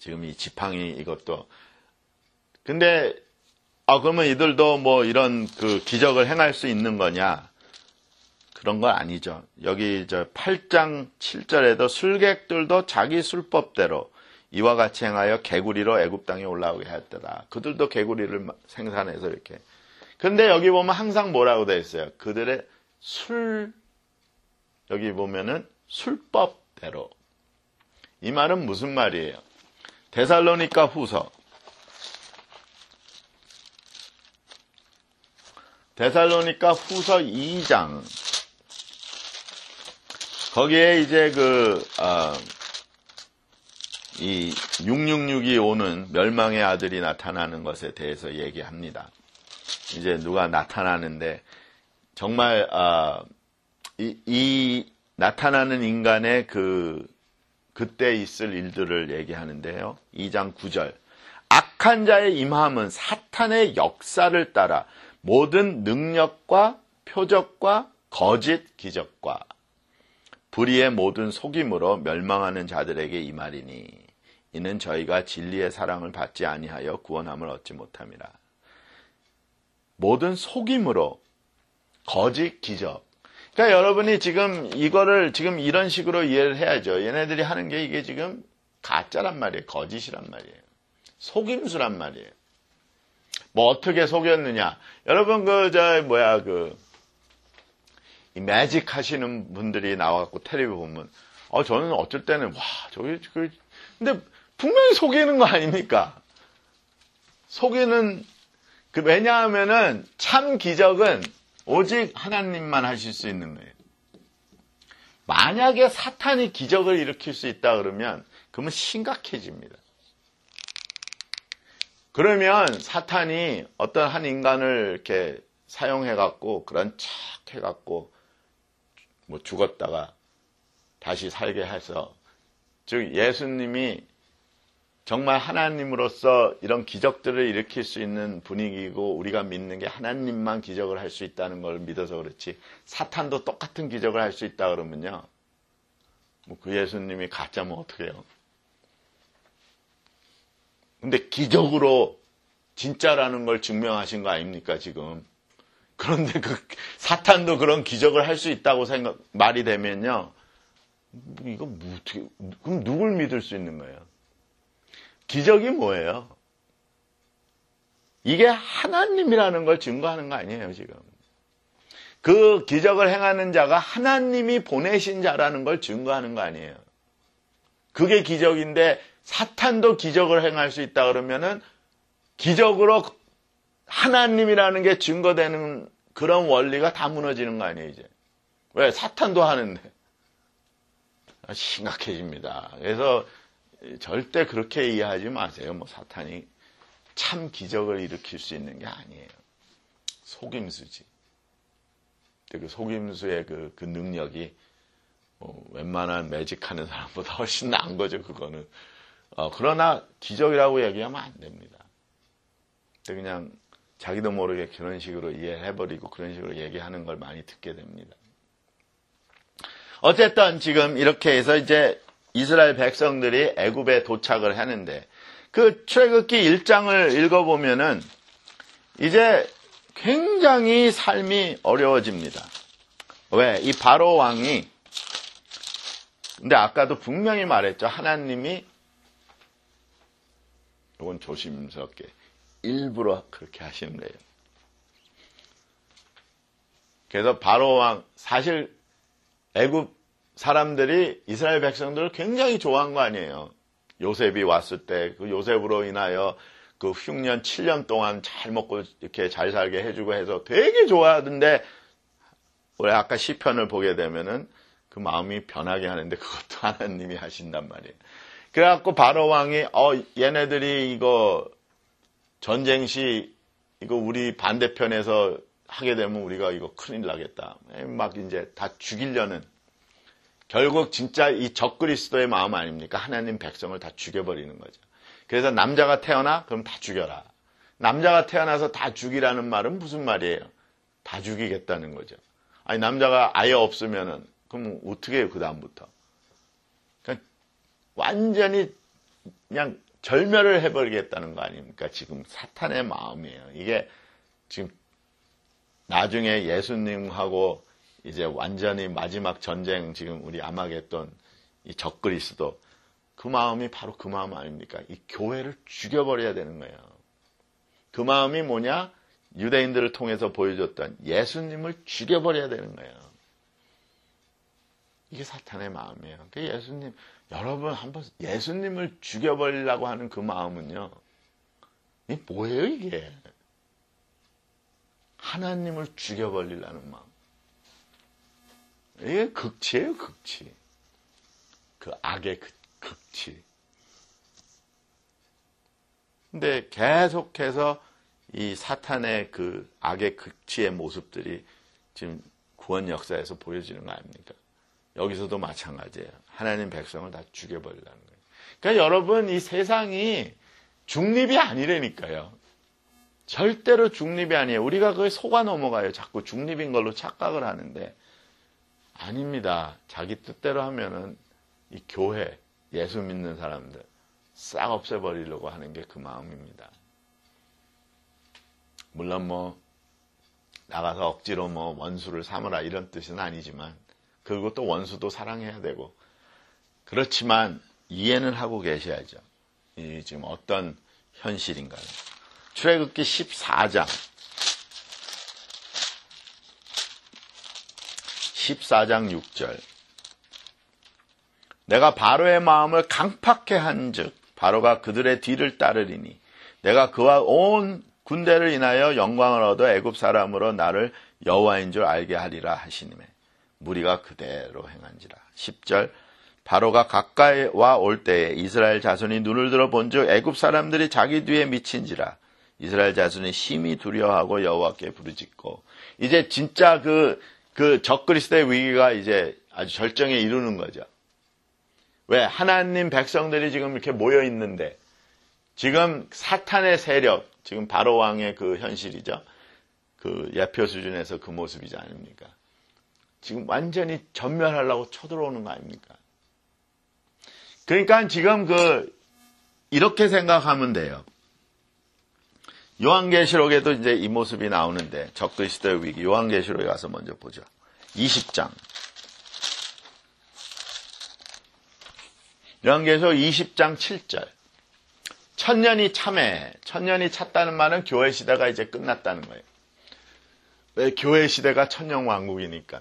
지금 이 지팡이 이것도. 근데, 아, 그러면 이들도 뭐 이런 그 기적을 행할 수 있는 거냐? 그런 건 아니죠. 여기 저 팔 장 칠 절에도 술객들도 자기 술법대로 이와 같이 행하여 개구리로 애굽 땅에 올라오게 하였더라. 그들도 개구리를 생산해서 이렇게. 근데 여기 보면 항상 뭐라고 되어 있어요? 그들의 술, 여기 보면은 술법대로. 이 말은 무슨 말이에요? 데살로니가 후서. 데살로니가 후서 이 장. 거기에 이제 그, 어, 이 육육육이 오는 멸망의 아들이 나타나는 것에 대해서 얘기합니다. 이제 누가 나타나는데, 정말, 어, 이, 이 나타나는 인간의 그, 그때 있을 일들을 얘기하는데요. 이 장 구 절. 악한 자의 임함은 사탄의 역사를 따라 모든 능력과 표적과 거짓 기적과 불의의 모든 속임으로 멸망하는 자들에게 임하리니 이는 저희가 진리의 사랑을 받지 아니하여 구원함을 얻지 못함이라. 모든 속임으로 거짓 기적. 그러니까 여러분이 지금 이거를 지금 이런 식으로 이해를 해야죠. 얘네들이 하는 게 이게 지금 가짜란 말이에요. 거짓이란 말이에요. 속임수란 말이에요. 뭐 어떻게 속였느냐? 여러분 그 저 뭐야 그 이 매직 하시는 분들이 나와갖고 텔레비 보면, 어, 저는 어쩔 때는, 와, 저기, 그, 근데 분명히 속이는 거 아닙니까? 속이는, 그, 왜냐하면은 참 기적은 오직 하나님만 하실 수 있는 거예요. 만약에 사탄이 기적을 일으킬 수 있다 그러면, 그러면 심각해집니다. 그러면 사탄이 어떤 한 인간을 이렇게 사용해갖고, 그런 척 해갖고, 뭐 죽었다가 다시 살게 해서, 즉 예수님이 정말 하나님으로서 이런 기적들을 일으킬 수 있는 분위기고 우리가 믿는 게 하나님만 기적을 할 수 있다는 걸 믿어서 그렇지 사탄도 똑같은 기적을 할 수 있다 그러면요, 뭐 그 예수님이 가짜면 어떻게 해요? 근데 기적으로 진짜라는 걸 증명하신 거 아닙니까 지금? 그런데 그 사탄도 그런 기적을 할 수 있다고 생각 말이 되면요, 이거 뭐 어떻게, 그럼 누굴 믿을 수 있는 거예요? 기적이 뭐예요? 이게 하나님이라는 걸 증거하는 거 아니에요 지금? 그 기적을 행하는 자가 하나님이 보내신 자라는 걸 증거하는 거 아니에요? 그게 기적인데 사탄도 기적을 행할 수 있다 그러면은 기적으로 하나님이라는 게 증거되는 그런 원리가 다 무너지는 거 아니에요, 이제. 왜? 사탄도 하는데. 심각해집니다. 그래서 절대 그렇게 이해하지 마세요. 뭐 사탄이 참 기적을 일으킬 수 있는 게 아니에요. 속임수지. 그 속임수의 그, 그 능력이 뭐 웬만한 매직하는 사람보다 훨씬 나은 거죠, 그거는. 어, 그러나 기적이라고 얘기하면 안 됩니다. 그냥 자기도 모르게 그런 식으로 이해해버리고 그런 식으로 얘기하는 걸 많이 듣게 됩니다. 어쨌든 지금 이렇게 해서 이제 이스라엘 백성들이 애굽에 도착을 하는데 그 출애굽기 일 장을 읽어보면은 이제 굉장히 삶이 어려워집니다. 왜? 이 바로 왕이, 근데 아까도 분명히 말했죠. 하나님이, 이건 조심스럽게 일부러 그렇게 하시는 거예요. 그래서 바로 왕, 사실 애굽 사람들이 이스라엘 백성들을 굉장히 좋아한 거 아니에요. 요셉이 왔을 때 그 요셉으로 인하여 그 흉년 칠 년 동안 잘 먹고 이렇게 잘 살게 해주고 해서 되게 좋아하던데, 우리 아까 시편을 보게 되면은 그 마음이 변하게 하는데 그것도 하나님이 하신단 말이에요. 그래갖고 바로 왕이 어 얘네들이 이거 전쟁 시 이거 우리 반대편에서 하게 되면 우리가 이거 큰일 나겠다. 막 이제 다 죽이려는, 결국 진짜 이 적그리스도의 마음 아닙니까? 하나님 백성을 다 죽여버리는 거죠. 그래서 남자가 태어나? 그럼 다 죽여라. 남자가 태어나서 다 죽이라는 말은 무슨 말이에요? 다 죽이겠다는 거죠. 아니 남자가 아예 없으면은 그럼 어떻게 해요 그 다음부터? 그러니까 완전히 그냥 절멸을 해버리겠다는 거 아닙니까? 지금 사탄의 마음이에요. 이게 지금 나중에 예수님하고 이제 완전히 마지막 전쟁, 지금 우리 아마겟돈, 이 적그리스도, 그 마음이 바로 그 마음 아닙니까? 이 교회를 죽여버려야 되는 거예요. 그 마음이 뭐냐? 유대인들을 통해서 보여줬던 예수님을 죽여버려야 되는 거예요. 이게 사탄의 마음이에요. 그 예수님, 여러분 한번 예수님을 죽여버리려고 하는 그 마음은요, 이게 뭐예요 이게? 하나님을 죽여버리려는 마음. 이게 극치예요, 극치. 그 악의 극치. 근데 계속해서 이 사탄의 그 악의 극치의 모습들이 지금 구원 역사에서 보여지는 거 아닙니까? 여기서도 마찬가지예요. 하나님 백성을 다 죽여버리려는 거예요. 그러니까 여러분, 이 세상이 중립이 아니라니까요. 절대로 중립이 아니에요. 우리가 그걸 속아 넘어가요. 자꾸 중립인 걸로 착각을 하는데 아닙니다. 자기 뜻대로 하면은 이 교회, 예수 믿는 사람들 싹 없애버리려고 하는 게 그 마음입니다. 물론 뭐 나가서 억지로 뭐 원수를 삼으라 이런 뜻은 아니지만, 그리고 또 원수도 사랑해야 되고, 그렇지만 이해는 하고 계셔야죠. 이 지금 어떤 현실인가요? 출애굽기 십사 장 십사 장 육 절. 내가 바로의 마음을 강팍해 한즉 바로가 그들의 뒤를 따르리니 내가 그와 온 군대를 인하여 영광을 얻어 애굽 사람으로 나를 여호와인 줄 알게 하리라 하시니매 무리가 그대로 행한지라. 십 절. 바로가 가까이 와 올 때에 이스라엘 자손이 눈을 들어 본즉 애굽 사람들이 자기 뒤에 미친지라. 이스라엘 자손이 심히 두려워하고 여호와께 부르짖고. 이제 진짜 그, 그 적그리스도의 위기가 이제 아주 절정에 이르는 거죠. 왜? 하나님 백성들이 지금 이렇게 모여 있는데, 지금 사탄의 세력, 지금 바로 왕의 그 현실이죠. 그 예표 수준에서 그 모습이지 아닙니까? 지금 완전히 전멸하려고 쳐들어오는 거 아닙니까? 그러니까 지금 그 이렇게 생각하면 돼요. 요한계시록에도 이제 이 모습이 나오는데, 적그리스도의 위기, 요한계시록에 가서 먼저 보죠. 이십 장. 요한계시록 이십 장 칠 절. 천년이 참해. 천년이 찼다는 말은 교회 시대가 이제 끝났다는 거예요. 왜? 교회 시대가 천년 왕국이니까.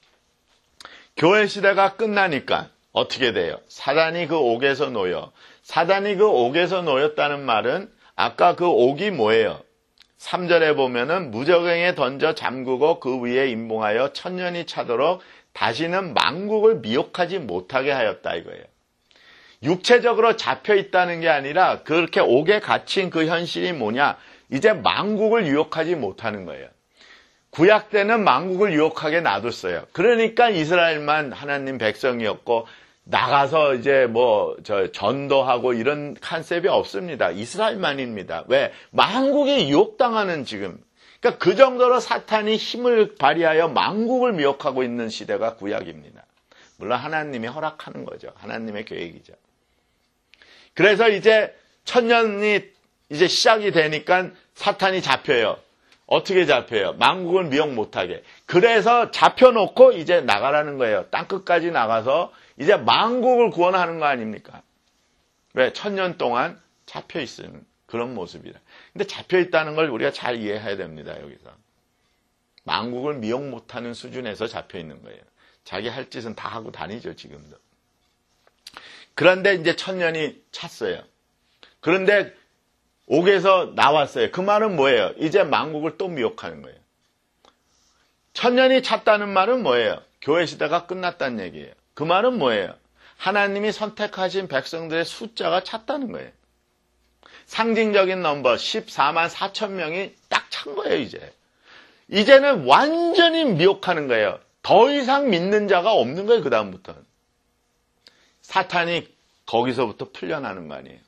교회 시대가 끝나니까 어떻게 돼요? 사단이 그 옥에서 놓여. 사단이 그 옥에서 놓였다는 말은 아까 그 옥이 뭐예요? 삼 절에 보면은 무저갱에 던져 잠그고 그 위에 임봉하여 천년이 차도록 다시는 만국을 미혹하지 못하게 하였다 이거예요. 육체적으로 잡혀 있다는 게 아니라 그렇게 옥에 갇힌 그 현실이 뭐냐? 이제 만국을 유혹하지 못하는 거예요. 구약 때는 만국을 유혹하게 놔뒀어요. 그러니까 이스라엘만 하나님 백성이었고 나가서 이제 뭐 저 전도하고 이런 컨셉이 없습니다. 이스라엘만입니다. 왜? 만국이 유혹당하는 지금. 그러니까 그 정도로 사탄이 힘을 발휘하여 만국을 미혹하고 있는 시대가 구약입니다. 물론 하나님이 허락하는 거죠. 하나님의 계획이죠. 그래서 이제 천년이 이제 시작이 되니까 사탄이 잡혀요. 어떻게 잡혀요? 만국을 미혹 못하게. 그래서 잡혀놓고 이제 나가라는 거예요. 땅끝까지 나가서 이제 만국을 구원하는 거 아닙니까? 왜? 천년 동안 잡혀있는 그런 모습이라. 근데 잡혀있다는 걸 우리가 잘 이해해야 됩니다. 여기서. 만국을 미혹 못하는 수준에서 잡혀있는 거예요. 자기 할 짓은 다 하고 다니죠, 지금도. 그런데 이제 천년이 찼어요. 그런데 옥에서 나왔어요. 그 말은 뭐예요? 이제 만국을 또 미혹하는 거예요. 천년이 찼다는 말은 뭐예요? 교회 시대가 끝났다는 얘기예요. 그 말은 뭐예요? 하나님이 선택하신 백성들의 숫자가 찼다는 거예요. 상징적인 넘버 십사만 사천 명이 딱 찬 거예요, 이제. 이제는 완전히 미혹하는 거예요. 더 이상 믿는 자가 없는 거예요, 그 다음부터는. 사탄이 거기서부터 풀려나는 거 아니에요.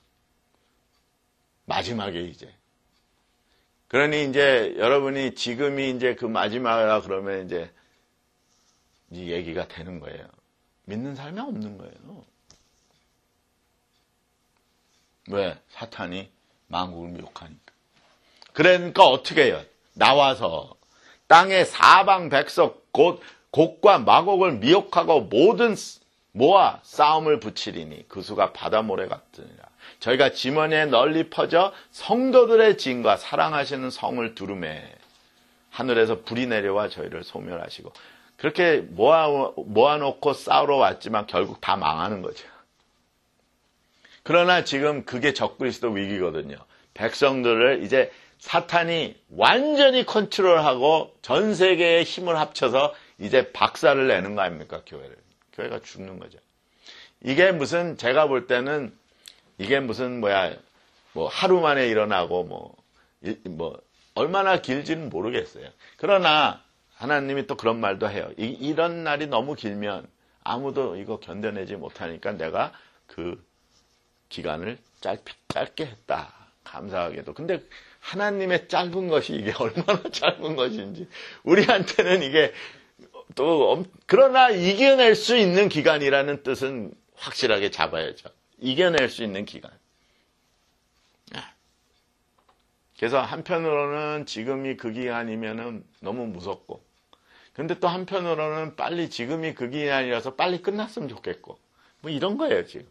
마지막에 이제. 그러니 이제 여러분이 지금이 이제 그 마지막이라 그러면 이제 이 얘기가 되는 거예요. 믿는 사람이 없는 거예요. 왜? 사탄이 만국을 미혹하니까. 그러니까 어떻게 해요? 나와서 땅의 사방 백석 곧 곡과 마곡을 미혹하고 모든 모아 싸움을 붙이리니 그 수가 바다 모래 같으니라. 저희가 지머니에 널리 퍼져 성도들의 진과 사랑하시는 성을 두루매 하늘에서 불이 내려와 저희를 소멸하시고. 그렇게 모아, 모아놓고 싸우러 왔지만 결국 다 망하는 거죠. 그러나 지금 그게 적그리스도 위기거든요. 백성들을 이제 사탄이 완전히 컨트롤하고 전 세계의 힘을 합쳐서 이제 박살을 내는 거 아닙니까? 교회를. 교회가 죽는 거죠. 이게 무슨, 제가 볼 때는 이게 무슨 뭐야, 뭐 하루 만에 일어나고 뭐, 뭐 얼마나 길지는 모르겠어요. 그러나 하나님이 또 그런 말도 해요. 이, 이런 날이 너무 길면 아무도 이거 견뎌내지 못하니까 내가 그 기간을 짧, 짧게 했다. 감사하게도. 근데 하나님의 짧은 것이 이게 얼마나 짧은 것인지. 우리한테는 이게 또, 그러나 이겨낼 수 있는 기간이라는 뜻은 확실하게 잡아야죠. 이겨낼 수 있는 기간. 그래서 한편으로는 지금이 그 기간이면은 너무 무섭고, 근데 또 한편으로는 빨리 지금이 그 기간이라서 빨리 끝났으면 좋겠고, 뭐 이런 거예요, 지금.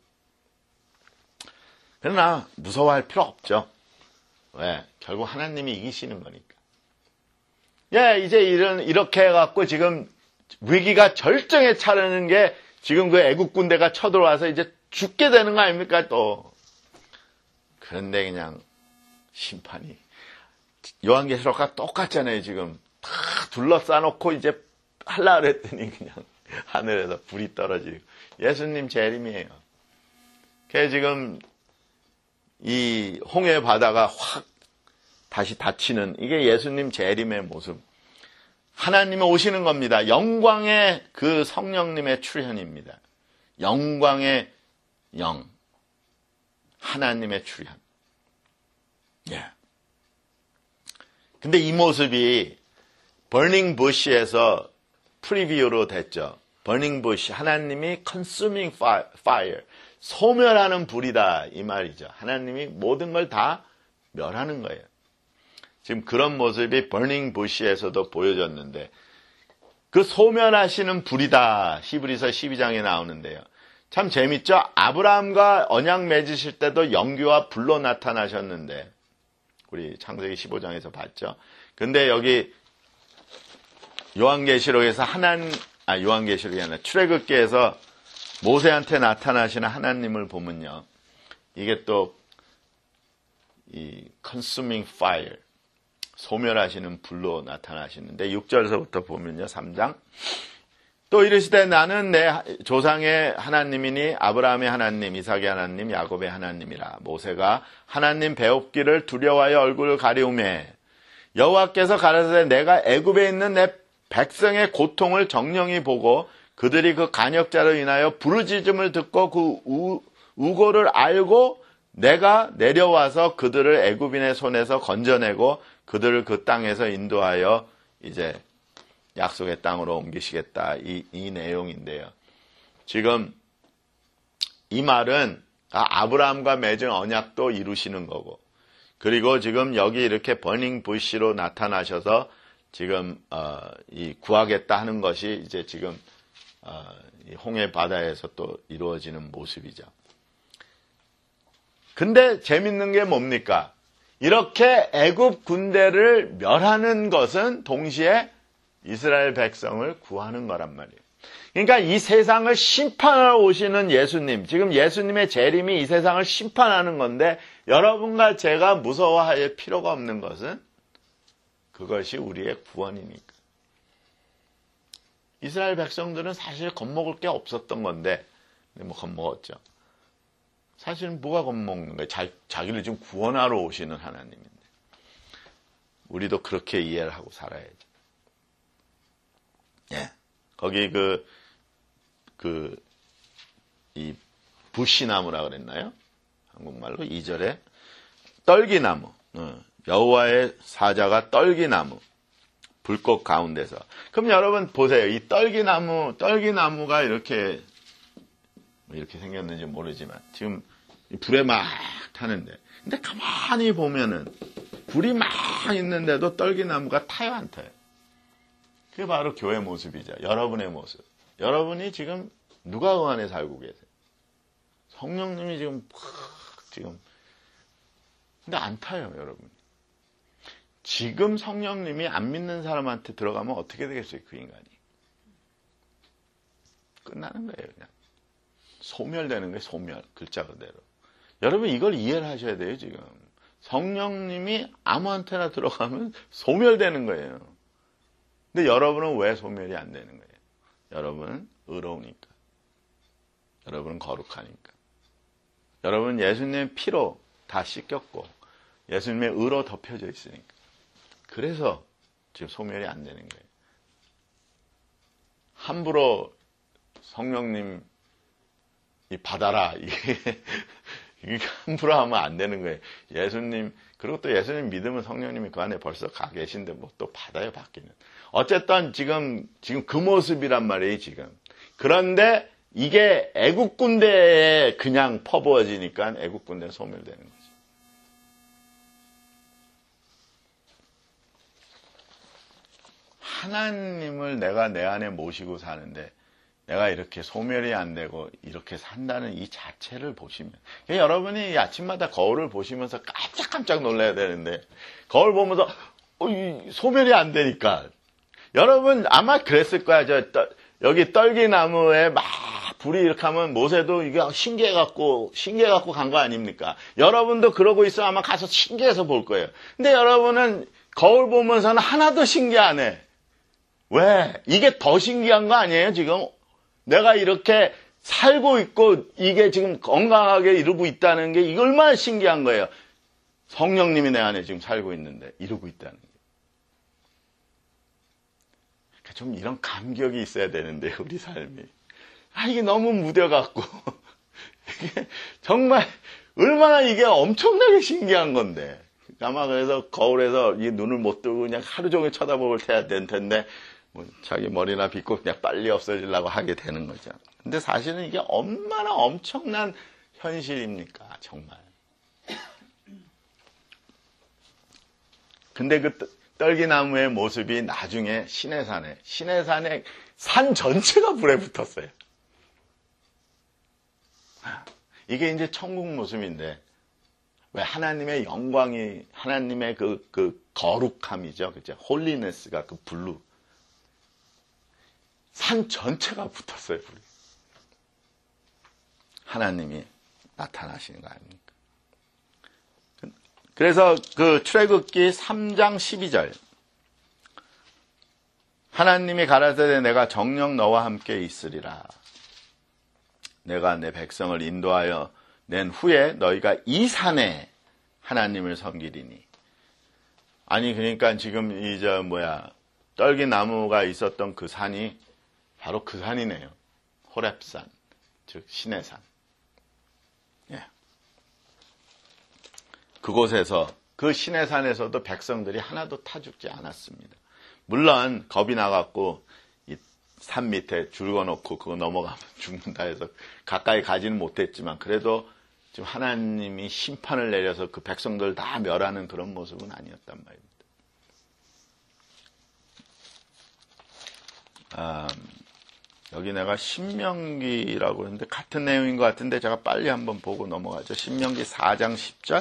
그러나 무서워할 필요 없죠. 왜? 결국 하나님이 이기시는 거니까. 예, 이제 이런, 이렇게 해갖고 지금 위기가 절정에 차르는 게 지금 그 애국 군대가 쳐들어와서 이제 죽게 되는 거 아닙니까, 또. 그런데 그냥 심판이. 요한계시록과 똑같잖아요, 지금. 다 둘러싸놓고 이제 하려고 그랬더니 그냥 하늘에서 불이 떨어지고. 예수님 재림이에요. 그래서 지금 이 홍해 바다가 확 다시 닫히는 이게 예수님 재림의 모습. 하나님이 오시는 겁니다. 영광의 그 성령님의 출현입니다. 영광의 영. 하나님의 출현. 예. 근데 이 모습이 버닝 부시에서 프리뷰로 됐죠. 버닝 부시. 하나님이 consuming fire. 소멸하는 불이다. 이 말이죠. 하나님이 모든 걸 다 멸하는 거예요. 지금 그런 모습이 버닝 부시에서도 보여졌는데 그 소멸하시는 불이다. 히브리서 십이 장에 나오는데요. 참 재밌죠? 아브라함과 언약 맺으실 때도 연기와 불로 나타나셨는데 우리 창세기 십오 장에서 봤죠. 근데 여기 요한계시록에서 하나님, 아 요한계시록이 아니라 출애굽기에서 모세한테 나타나시는 하나님을 보면요. 이게 또 이 consuming fire, 소멸하시는 불로 나타나시는데 육 절서부터 보면요. 삼 장. 또 이르시되 나는 내 조상의 하나님이니 아브라함의 하나님, 이삭의 하나님, 야곱의 하나님이라. 모세가 하나님 배웁기를 두려워하여 얼굴을 가리우매 여호와께서 가라사대 내가 애굽에 있는 내 백성의 고통을 정령히 보고 그들이 그 간역자로 인하여 부르짖음을 듣고 그 우, 우고를 알고 내가 내려와서 그들을 애굽인의 손에서 건져내고 그들을 그 땅에서 인도하여 이제 약속의 땅으로 옮기시겠다. 이, 이 내용인데요. 지금 이 말은 아브라함과 맺은 언약도 이루시는 거고 그리고 지금 여기 이렇게 버닝 부시로 나타나셔서 지금 어, 이 구하겠다 하는 것이 이제 지금 어, 이 홍해 바다에서 또 이루어지는 모습이죠. 근데 재밌는 게 뭡니까? 이렇게 애굽 군대를 멸하는 것은 동시에 이스라엘 백성을 구하는 거란 말이에요. 그러니까 이 세상을 심판하러 오시는 예수님, 지금 예수님의 재림이 이 세상을 심판하는 건데 여러분과 제가 무서워할 필요가 없는 것은 그것이 우리의 구원이니까. 이스라엘 백성들은 사실 겁먹을 게 없었던 건데 뭐 겁먹었죠. 사실은 뭐가 겁먹는 거예요? 자, 자기를 지금 구원하러 오시는 하나님인데 우리도 그렇게 이해를 하고 살아야죠. 예, 거기 그 그 이 부시나무라 그랬나요? 한국말로 이 절에 떨기나무, 어, 여호와의 사자가 떨기나무 불꽃 가운데서. 그럼 여러분 보세요. 이 떨기나무, 떨기나무가 이렇게 이렇게 생겼는지 모르지만 지금 불에 막 타는데. 근데 가만히 보면은 불이 막 있는데도 떨기나무가 타요, 안 타요? 그게 바로 교회 모습이죠. 여러분의 모습. 여러분이 지금 누가 그 안에 살고 계세요? 성령님이 지금 팍 지금 근데 안 타요, 여러분. 지금 성령님이 안 믿는 사람한테 들어가면 어떻게 되겠어요, 그 인간이? 끝나는 거예요, 그냥. 소멸되는 거예요, 소멸. 글자 그대로. 여러분, 이걸 이해를 하셔야 돼요, 지금. 성령님이 아무한테나 들어가면 소멸되는 거예요. 근데 여러분은 왜 소멸이 안 되는 거예요? 여러분은 의로우니까. 여러분은 거룩하니까. 여러분 예수님의 피로 다 씻겼고 예수님의 의로 덮여져 있으니까. 그래서 지금 소멸이 안 되는 거예요. 함부로 성령님 이 받아라. 이게, 이게 함부로 하면 안 되는 거예요. 예수님, 그리고 또 예수님 믿으면 성령님이 그 안에 벌써 가 계신데 뭐 또 받아요, 받기는. 어쨌든 지금, 지금 그 모습이란 말이에요, 지금. 그런데 이게 애국 군대에 그냥 퍼부어지니까 애국 군대는 소멸되는 거죠. 하나님을 내가 내 안에 모시고 사는데 내가 이렇게 소멸이 안 되고 이렇게 산다는 이 자체를 보시면, 여러분이 아침마다 거울을 보시면서 깜짝깜짝 놀라야 되는데 거울 보면서 어, 이 소멸이 안 되니까. 여러분 아마 그랬을 거야. 저 떠, 여기 떨기나무에 막 불이 이렇게 하면 모세도 이게 신기해갖고 신기해갖고 간 거 아닙니까? 여러분도 그러고 있어 아마 가서 신기해서 볼 거예요. 근데 여러분은 거울 보면서는 하나도 신기 안 해. 왜? 이게 더 신기한 거 아니에요, 지금? 내가 이렇게 살고 있고 이게 지금 건강하게 이루고 있다는 게 이게 얼마나 신기한 거예요. 성령님이 내 안에 지금 살고 있는데 이루고 있다는 게. 그러니까 좀 이런 감격이 있어야 되는데 우리 삶이. 아, 이게 너무 무뎌갖고 이게 정말 얼마나 이게 엄청나게 신기한 건데. 아마 그래서 거울에서 이 눈을 못 뜨고 그냥 하루 종일 쳐다볼 때야 될 텐데 뭐 자기 머리나 빗고 그냥 빨리 없어지려고 하게 되는 거죠. 근데 사실은 이게 얼마나 엄청난 현실입니까, 정말. 근데 그 떨기나무의 모습이 나중에 시내산에, 시내산에 산 전체가 불에 붙었어요. 이게 이제 천국 모습인데, 왜 하나님의 영광이, 하나님의 그, 그 거룩함이죠. 그죠? 홀리네스가 그 블루. 산 전체가 붙었어요, 불이. 하나님이 나타나시는 거 아닙니까? 그래서 그 출애굽기 삼 장 십이 절. 하나님이 가라사대 내가 정녕 너와 함께 있으리라. 내가 내 백성을 인도하여 낸 후에 너희가 이 산에 하나님을 섬기리니. 아니 그러니까 지금 이제 뭐야 떨기나무가 있었던 그 산이 바로 그 산이네요. 호렙산, 즉 시내산. 예. 그곳에서 그 시내산에서도 백성들이 하나도 타 죽지 않았습니다. 물론 겁이 나갖고 이 산 밑에 줄 거놓고 그거 넘어가면 죽는다 해서 가까이 가지는 못했지만 그래도 지금 하나님이 심판을 내려서 그 백성들 다 멸하는 그런 모습은 아니었단 말입니다. 아, 여기 내가 신명기라고 했는데 같은 내용인 것 같은데 제가 빨리 한번 보고 넘어가죠. 신명기 사 장 십 절.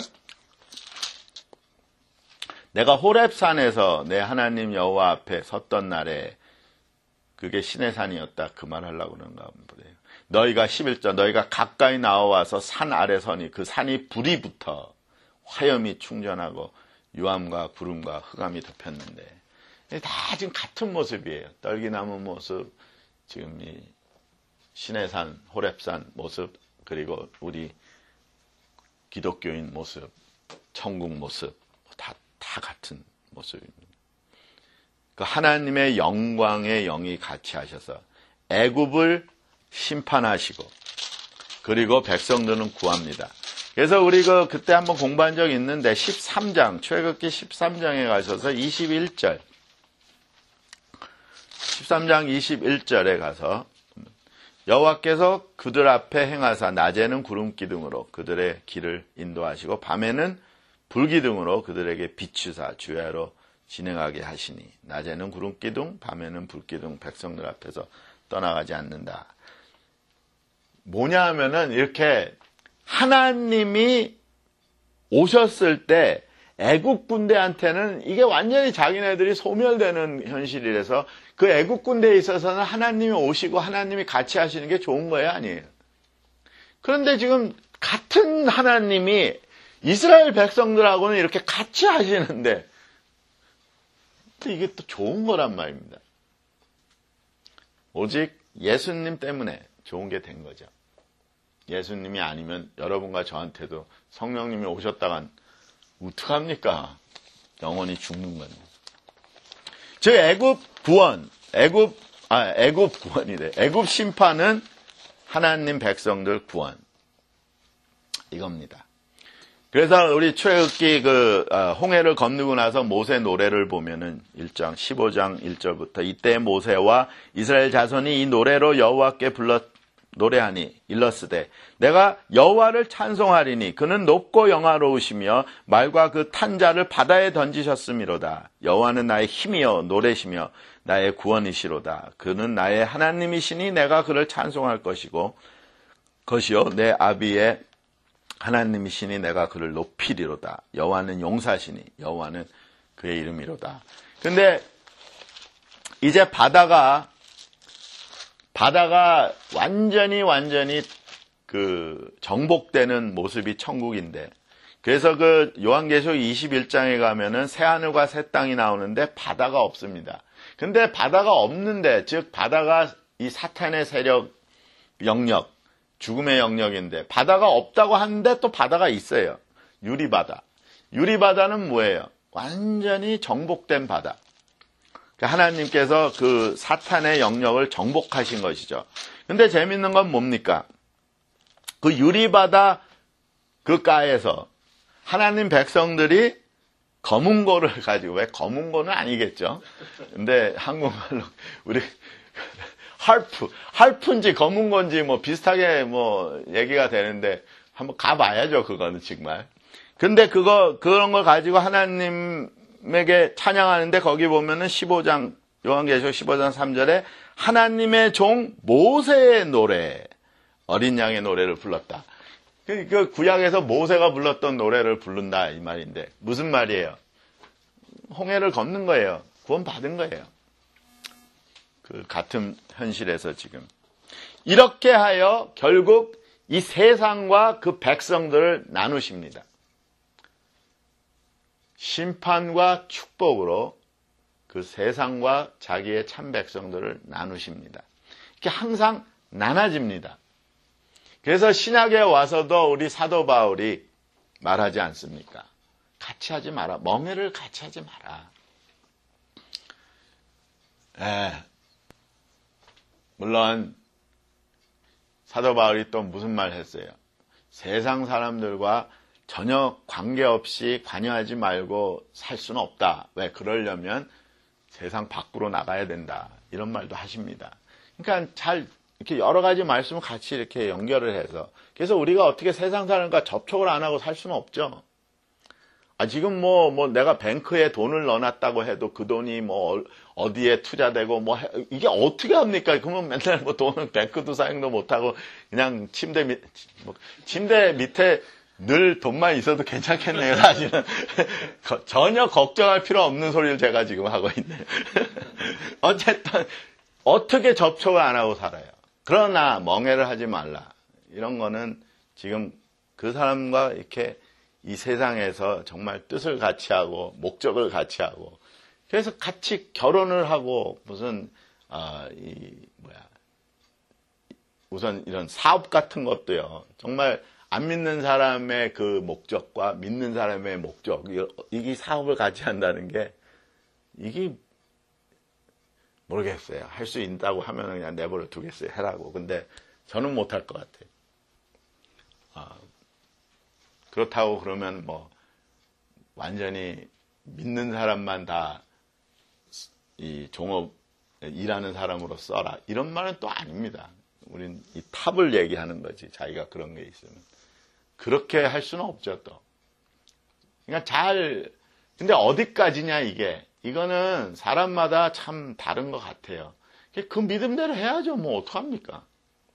내가 호렙산에서 내 하나님 여호와 앞에 섰던 날에 그게 시내산이었다. 그 말 하려고 그런가 보네요. 너희가 십일 절 너희가 가까이 나와서 산 아래 서니 그 산이 불이 붙어 화염이 충전하고 유암과 구름과 흑암이 덮였는데 다 지금 같은 모습이에요. 떨기나무 모습, 지금 이 시내산, 호렙산 모습, 그리고 우리 기독교인 모습, 천국 모습 다, 다 같은 모습입니다. 그 하나님의 영광의 영이 같이 하셔서 애굽을 심판하시고 그리고 백성들은 구합니다. 그래서 우리 그 그때 한번 공부한 적이 있는데 십삼 장 출애굽기 십삼 장에 가셔서 이십일 절 십삼 장 이십일 절에 가서 여호와께서 그들 앞에 행하사 낮에는 구름 기둥으로 그들의 길을 인도하시고 밤에는 불 기둥으로 그들에게 비추사 주야로 진행하게 하시니 낮에는 구름 기둥 밤에는 불 기둥 백성들 앞에서 떠나가지 않는다. 뭐냐 하면은 이렇게 하나님이 오셨을 때 애국 군대한테는 이게 완전히 자기네들이 소멸되는 현실이라서 그 애국 군대에 있어서는 하나님이 오시고 하나님이 같이 하시는 게 좋은 거예요, 아니에요? 그런데 지금 같은 하나님이 이스라엘 백성들하고는 이렇게 같이 하시는데 이게 또 좋은 거란 말입니다. 오직 예수님 때문에 좋은 게 된 거죠. 예수님이 아니면 여러분과 저한테도 성령님이 오셨다간 어떡합니까? 영원히 죽는 겁니다. 즉 애굽 구원, 애굽 아 애굽 구원이래. 애굽 심판은 하나님 백성들 구원 이겁니다. 그래서 우리 출애굽기 그 홍해를 건너고 나서 모세 노래를 보면은 일 장 십오 장 일 절부터 이때 모세와 이스라엘 자손이 이 노래로 여호와께 불러 노래하니 일러스되 내가 여호와를 찬송하리니 그는 높고 영화로우시며 말과 그 탄자를 바다에 던지셨음이로다. 여호와는 나의 힘이여 노래시며 나의 구원이시로다. 그는 나의 하나님이시니 내가 그를 찬송할 것이고 것이요 내 아비의 하나님이시니 내가 그를 높이리로다. 여호와는 용사시니 여호와는 그의 이름이로다. 근데 이제 바다가 바다가 완전히 완전히 그 정복되는 모습이 천국인데 그래서 그 요한계시록 이십일 장에 가면은 새 하늘과 새 땅이 나오는데 바다가 없습니다. 근데 바다가 없는데 즉 바다가 이 사탄의 세력 영역 죽음의 영역인데 바다가 없다고 하는데 또 바다가 있어요. 유리바다. 유리바다는 뭐예요? 완전히 정복된 바다. 하나님께서 그 사탄의 영역을 정복하신 것이죠. 근데 재밌는 건 뭡니까? 그 유리바다 그 가에서 하나님 백성들이 검은고를 가지고, 왜 검은고는 아니겠죠? 근데 한국말로 우리 할프, 할프인지 검은고인지 뭐 비슷하게 뭐 얘기가 되는데 한번 가봐야죠, 그거는 정말. 근데 그거, 그런 걸 가지고 하나님 에게 찬양하는데 거기 보면은 십오 장 요한계시록 십오 장 삼 절에 하나님의 종 모세의 노래 어린 양의 노래를 불렀다. 그 구약에서 모세가 불렀던 노래를 부른다 이 말인데 무슨 말이에요? 홍해를 건넌 거예요. 구원 받은 거예요. 그 같은 현실에서 지금 이렇게 하여 결국 이 세상과 그 백성들을 나누십니다. 심판과 축복으로 그 세상과 자기의 참 백성들을 나누십니다. 이렇게 항상 나눠집니다. 그래서 신약에 와서도 우리 사도 바울이 말하지 않습니까? 같이 하지 마라. 멍해를 같이 하지 마라. 에, 물론 사도 바울이 또 무슨 말 했어요? 세상 사람들과 전혀 관계없이 관여하지 말고 살 수는 없다. 왜? 그러려면 세상 밖으로 나가야 된다. 이런 말도 하십니다. 그러니까 잘 이렇게 여러 가지 말씀을 같이 이렇게 연결을 해서 그래서 우리가 어떻게 세상 사람과 접촉을 안 하고 살 수는 없죠. 아, 지금 뭐, 뭐 내가 뱅크에 돈을 넣어놨다고 해도 그 돈이 뭐 어디에 투자되고 뭐 해, 이게 어떻게 합니까? 그러면 맨날 뭐 돈은 뱅크도 사용도 못하고 그냥 침대 밑, 뭐 침대 밑에 늘 돈만 있어도 괜찮겠네요, 사실은. 전혀 걱정할 필요 없는 소리를 제가 지금 하고 있네요. 어쨌든, 어떻게 접촉을 안 하고 살아요. 그러나, 멍해를 하지 말라. 이런 거는 지금 그 사람과 이렇게 이 세상에서 정말 뜻을 같이 하고, 목적을 같이 하고, 그래서 같이 결혼을 하고, 무슨, 아, 이, 뭐야. 우선 이런 사업 같은 것도요, 정말 안 믿는 사람의 그 목적과 믿는 사람의 목적, 이게 사업을 같이 한다는 게, 이게, 모르겠어요. 할 수 있다고 하면 그냥 내버려 두겠어요. 해라고. 근데 저는 못할 것 같아요. 아, 그렇다고 그러면 뭐, 완전히 믿는 사람만 다 이 종업, 일하는 사람으로 써라. 이런 말은 또 아닙니다. 우린 이 탑을 얘기하는 거지. 자기가 그런 게 있으면. 그렇게 할 수는 없죠, 또. 그러니까 잘, 근데 어디까지냐, 이게. 이거는 사람마다 참 다른 것 같아요. 그 믿음대로 해야죠. 뭐, 어떡합니까?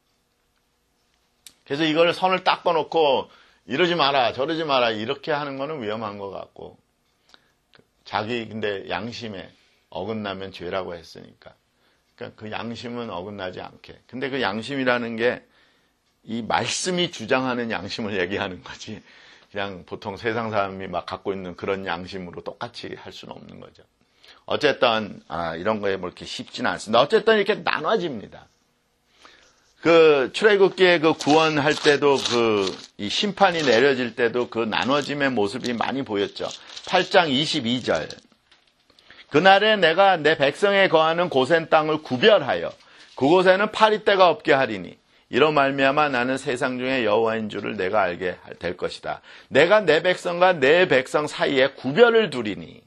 그래서 이걸 선을 딱 꺼놓고, 이러지 마라, 저러지 마라, 이렇게 하는 거는 위험한 것 같고. 자기, 근데 양심에 어긋나면 죄라고 했으니까. 그러니까 그 양심은 어긋나지 않게. 근데 그 양심이라는 게 이 말씀이 주장하는 양심을 얘기하는 거지. 그냥 보통 세상 사람이 막 갖고 있는 그런 양심으로 똑같이 할 수는 없는 거죠. 어쨌든, 아, 이런 거에 뭐 이렇게 쉽지는 않습니다. 어쨌든 이렇게 나눠집니다. 그, 출애굽기에 그 구원할 때도 그, 이 심판이 내려질 때도 그 나눠짐의 모습이 많이 보였죠. 팔 장 이십이 절. 그날에 내가 내 백성에 거하는 고센 땅을 구별하여 그곳에는 파리떼가 없게 하리니 이로 말미암아 나는 세상 중에 여호와인 줄을 내가 알게 될 것이다. 내가 내 백성과 내 백성 사이에 구별을 두리니.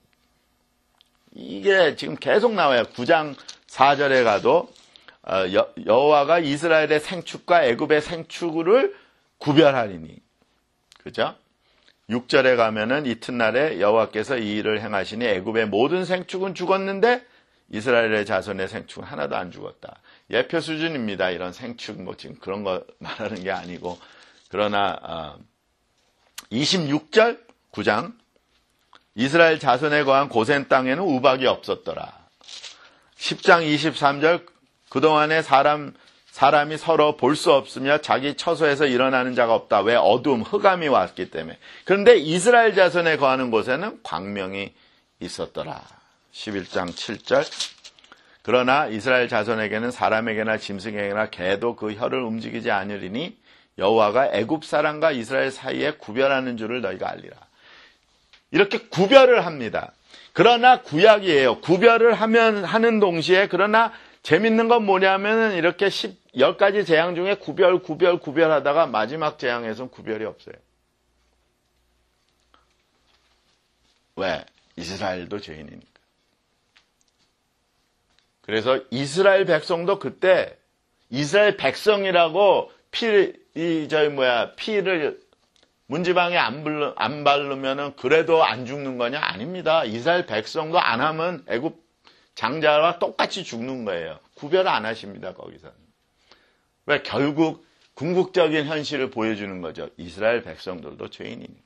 이게 지금 계속 나와요. 구 장 사 절에 가도 여, 여호와가 이스라엘의 생축과 애굽의 생축을 구별하리니. 그죠? 육 절에 가면은 이튿날에 여호와께서 이 일을 행하시니 애굽의 모든 생축은 죽었는데 이스라엘의 자손의 생축은 하나도 안 죽었다. 예표 수준입니다. 이런 생축 뭐 지금 그런 거 말하는 게 아니고. 그러나 어, 이십육 절 구 장 이스라엘 자손에 거한 고센 땅에는 우박이 없었더라. 십 장 이십삼 절 그동안에 사람 사람이 서로 볼 수 없으며 자기 처소에서 일어나는 자가 없다. 왜? 어둠, 흑암이 왔기 때문에. 그런데 이스라엘 자손에 거하는 곳에는 광명이 있었더라. 십일 장 칠 절 그러나 이스라엘 자손에게는 사람에게나 짐승에게나 개도 그 혀를 움직이지 않으리니 여호와가 애굽 사람과 이스라엘 사이에 구별하는 줄을 너희가 알리라. 이렇게 구별을 합니다. 그러나 구약이에요. 구별을 하면 하는 동시에 그러나 재밌는 건 뭐냐면은 이렇게 십, 열 가지 재앙 중에 구별, 구별, 구별하다가 마지막 재앙에서는 구별이 없어요. 왜? 이스라엘도 죄인이니까. 그래서 이스라엘 백성도 그때 이스라엘 백성이라고 피, 이, 저희 뭐야, 피를 문지방에 안, 불러, 안 바르면은 그래도 안 죽는 거냐? 아닙니다. 이스라엘 백성도 안 하면 애굽 장자와 똑같이 죽는 거예요. 구별 안 하십니다, 거기서는. 왜? 결국 궁극적인 현실을 보여주는 거죠. 이스라엘 백성들도 죄인이니까.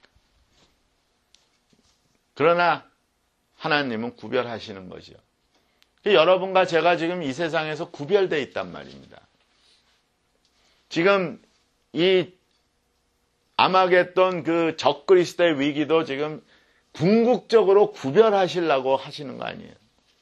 그러나 하나님은 구별하시는 거죠. 여러분과 제가 지금 이 세상에서 구별되어 있단 말입니다. 지금 이 아마겟돈 그 적그리스도의 위기도 지금 궁극적으로 구별하시려고 하시는 거 아니에요.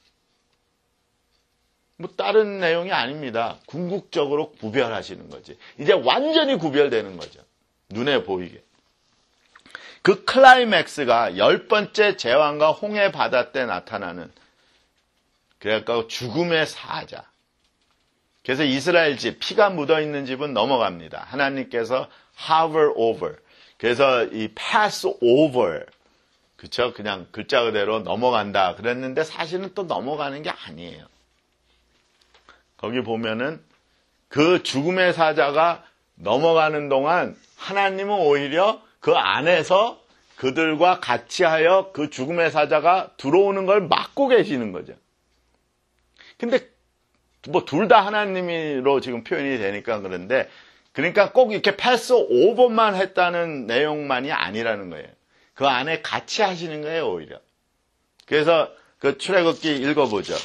뭐 다른 내용이 아닙니다. 궁극적으로 구별하시는 거지. 이제 완전히 구별되는 거죠. 눈에 보이게. 그 클라이맥스가 열 번째 제왕과 홍해 바다 때 나타나는 그러니까 죽음의 사자. 그래서 이스라엘 집, 피가 묻어있는 집은 넘어갑니다. 하나님께서 hover over. 그래서 이 pass over. 그쵸? 그냥 글자 그대로 넘어간다. 그랬는데 사실은 또 넘어가는 게 아니에요. 거기 보면은 그 죽음의 사자가 넘어가는 동안 하나님은 오히려 그 안에서 그들과 같이 하여 그 죽음의 사자가 들어오는 걸 막고 계시는 거죠. 근데 뭐 둘 다 하나님으로 지금 표현이 되니까 그런데 그러니까 꼭 이렇게 패스 오버만 했다는 내용만이 아니라는 거예요. 그 안에 같이 하시는 거예요, 오히려. 그래서 그 출애굽기 읽어보죠.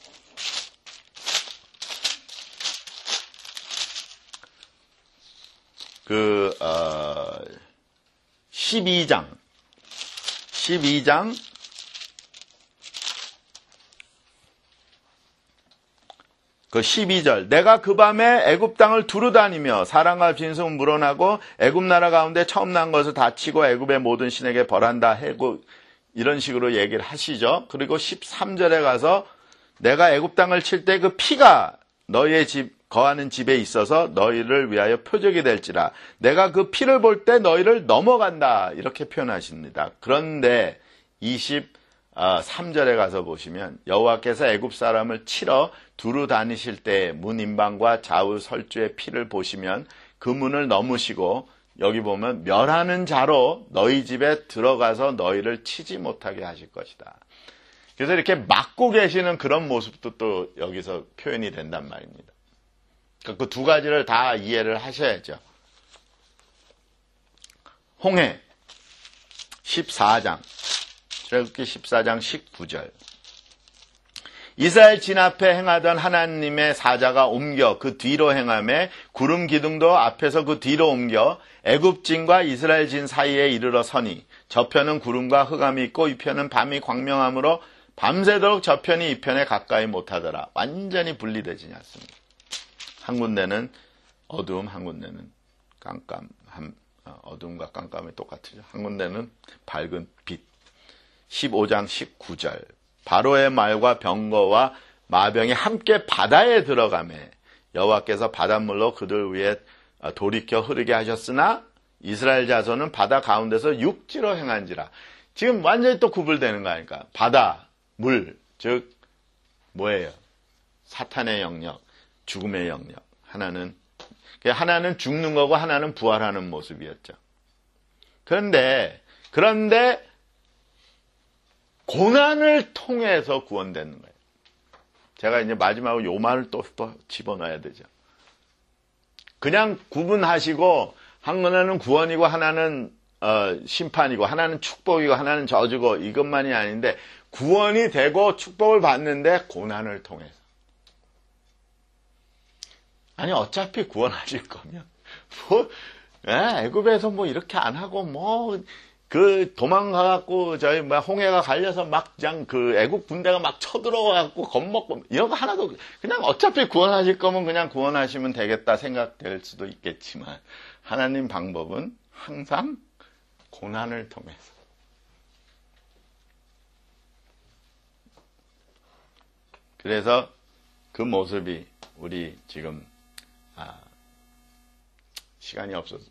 그 어, 십이 장 십이 장 그 십이 절 내가 그 밤에 애굽 땅을 두루다니며 사람과 짐승은 물어나고 애굽 나라 가운데 처음 난 것을 다 치고 애굽의 모든 신에게 벌한다 하고 이런 식으로 얘기를 하시죠. 그리고 십삼 절에 가서 내가 애굽 땅을 칠 때 그 피가 너희의 집 거하는 집에 있어서 너희를 위하여 표적이 될지라 내가 그 피를 볼 때 너희를 넘어간다 이렇게 표현하십니다. 그런데 이십삼 절에 가서 보시면 여호와께서 애굽 사람을 치러 두루 다니실 때 문 임방과 좌우 설주의 피를 보시면 그 문을 넘으시고 여기 보면 멸하는 자로 너희 집에 들어가서 너희를 치지 못하게 하실 것이다. 그래서 이렇게 막고 계시는 그런 모습도 또 여기서 표현이 된단 말입니다. 그 두 가지를 다 이해를 하셔야죠. 홍해 십사 장, 출애굽기 십사 장 십구 절. 이스라엘 진 앞에 행하던 하나님의 사자가 옮겨 그 뒤로 행하매 구름 기둥도 앞에서 그 뒤로 옮겨 애굽 진과 이스라엘 진 사이에 이르러 서니 저편은 구름과 흑암이 있고 이 편은 밤이 광명함으로 밤새도록 저편이 이 편에 가까이 못하더라. 완전히 분리되지 않습니다. 한 군데는 어두움, 한 군데는 깜깜함, 어두움과 깜깜이 똑같으죠. 한 군데는 밝은 빛. 십오 장 십구 절. 바로의 말과 병거와 마병이 함께 바다에 들어가매 여호와께서 바닷물로 그들 위에 돌이켜 흐르게 하셨으나 이스라엘 자손은 바다 가운데서 육지로 행한지라. 지금 완전히 또 구분되는 거 아닙니까? 바다, 물, 즉 뭐예요? 사탄의 영역, 죽음의 영역. 하나는 하나는 죽는 거고 하나는 부활하는 모습이었죠. 그런데 그런데 고난을 통해서 구원되는 거예요. 제가 이제 마지막으로 요 말을 또, 또 집어넣어야 되죠. 그냥 구분하시고 하나는 구원이고 하나는 어, 심판이고 하나는 축복이고 하나는 저주고 이것만이 아닌데 구원이 되고 축복을 받는데 고난을 통해서. 아니 어차피 구원하실 거면 뭐 예, 애굽에서 뭐 이렇게 안 하고 뭐 그 도망가갖고 저희 뭐 홍해가 갈려서 막 그냥 그 애국 군대가 막 쳐들어와갖고 겁먹고 이런 거 하나도 그냥 어차피 구원하실 거면 그냥 구원하시면 되겠다 생각될 수도 있겠지만 하나님 방법은 항상 고난을 통해서 그래서 그 모습이 우리 지금 아, 시간이 없어서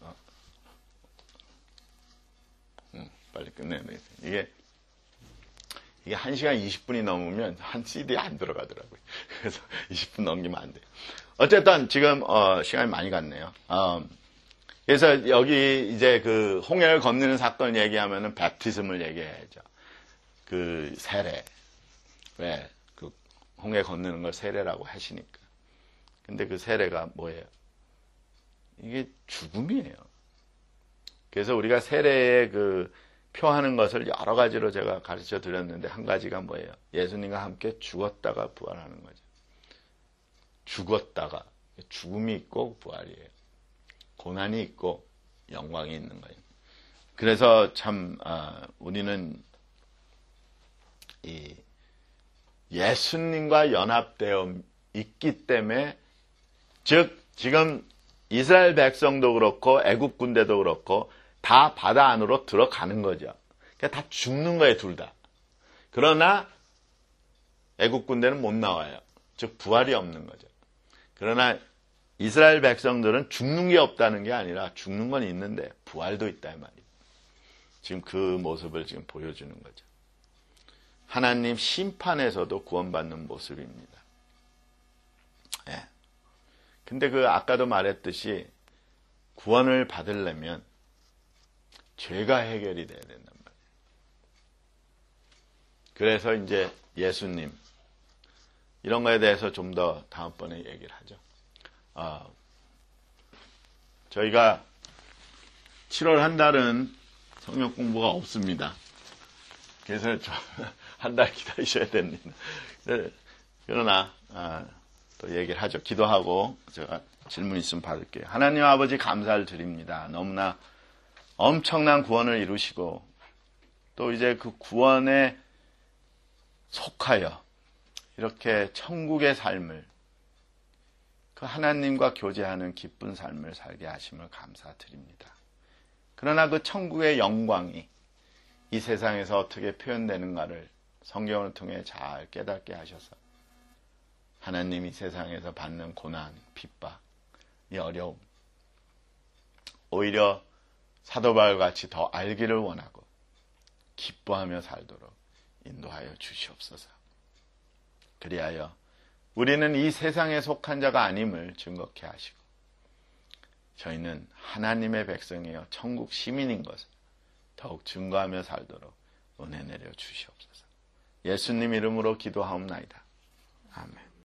빨리 끝내야 되겠어요. 이게, 이게 한 시간 이십 분이 넘으면 한 씨디에 안 들어가더라고요. 그래서 이십 분 넘기면 안 돼요. 어쨌든 지금, 어, 시간이 많이 갔네요. 어, 그래서 여기 이제 그 홍해를 건너는 사건 얘기하면은 bə프티즘을 얘기해야죠. 그 세례. 왜? 그 홍해 건너는 걸 세례라고 하시니까. 근데 그 세례가 뭐예요? 이게 죽음이에요. 그래서 우리가 세례의 그 표하는 것을 여러 가지로 제가 가르쳐 드렸는데 한 가지가 뭐예요? 예수님과 함께 죽었다가 부활하는 거죠. 죽었다가 죽음이 있고 부활이에요. 고난이 있고 영광이 있는 거예요. 그래서 참 아, 우리는 이 예수님과 연합되어 있기 때문에 즉 지금 이스라엘 백성도 그렇고 애국 군대도 그렇고 다 바다 안으로 들어가는 거죠. 그러니까 다 죽는 거예요, 둘 다. 그러나 애국 군대는 못 나와요. 즉 부활이 없는 거죠. 그러나 이스라엘 백성들은 죽는 게 없다는 게 아니라 죽는 건 있는데 부활도 있다 이 말이에요. 지금 그 모습을 지금 보여주는 거죠. 하나님 심판에서도 구원받는 모습입니다. 예. 근데 그 아까도 말했듯이 구원을 받으려면 죄가 해결이 돼야 된단 말이에요. 그래서 이제 예수님 이런 거에 대해서 좀 더 다음번에 얘기를 하죠. 어, 저희가 칠월 한 달은 성경 공부가 없습니다. 그래서 한 달 기다리셔야 됩니다. 그러나 아, 또 얘기를 하죠. 기도하고 제가 질문 있으면 받을게요. 하나님 아버지 감사를 드립니다. 너무나 엄청난 구원을 이루시고 또 이제 그 구원에 속하여 이렇게 천국의 삶을 그 하나님과 교제하는 기쁜 삶을 살게 하심을 감사드립니다. 그러나 그 천국의 영광이 이 세상에서 어떻게 표현되는가를 성경을 통해 잘 깨닫게 하셔서 하나님이 세상에서 받는 고난, 핍박, 이 어려움 오히려 사도 바울같이 더 알기를 원하고 기뻐하며 살도록 인도하여 주시옵소서. 그리하여 우리는 이 세상에 속한 자가 아님을 증거케 하시고 저희는 하나님의 백성이여 천국 시민인 것을 더욱 증거하며 살도록 은혜 내려 주시옵소서. 예수님 이름으로 기도하옵나이다. 아멘.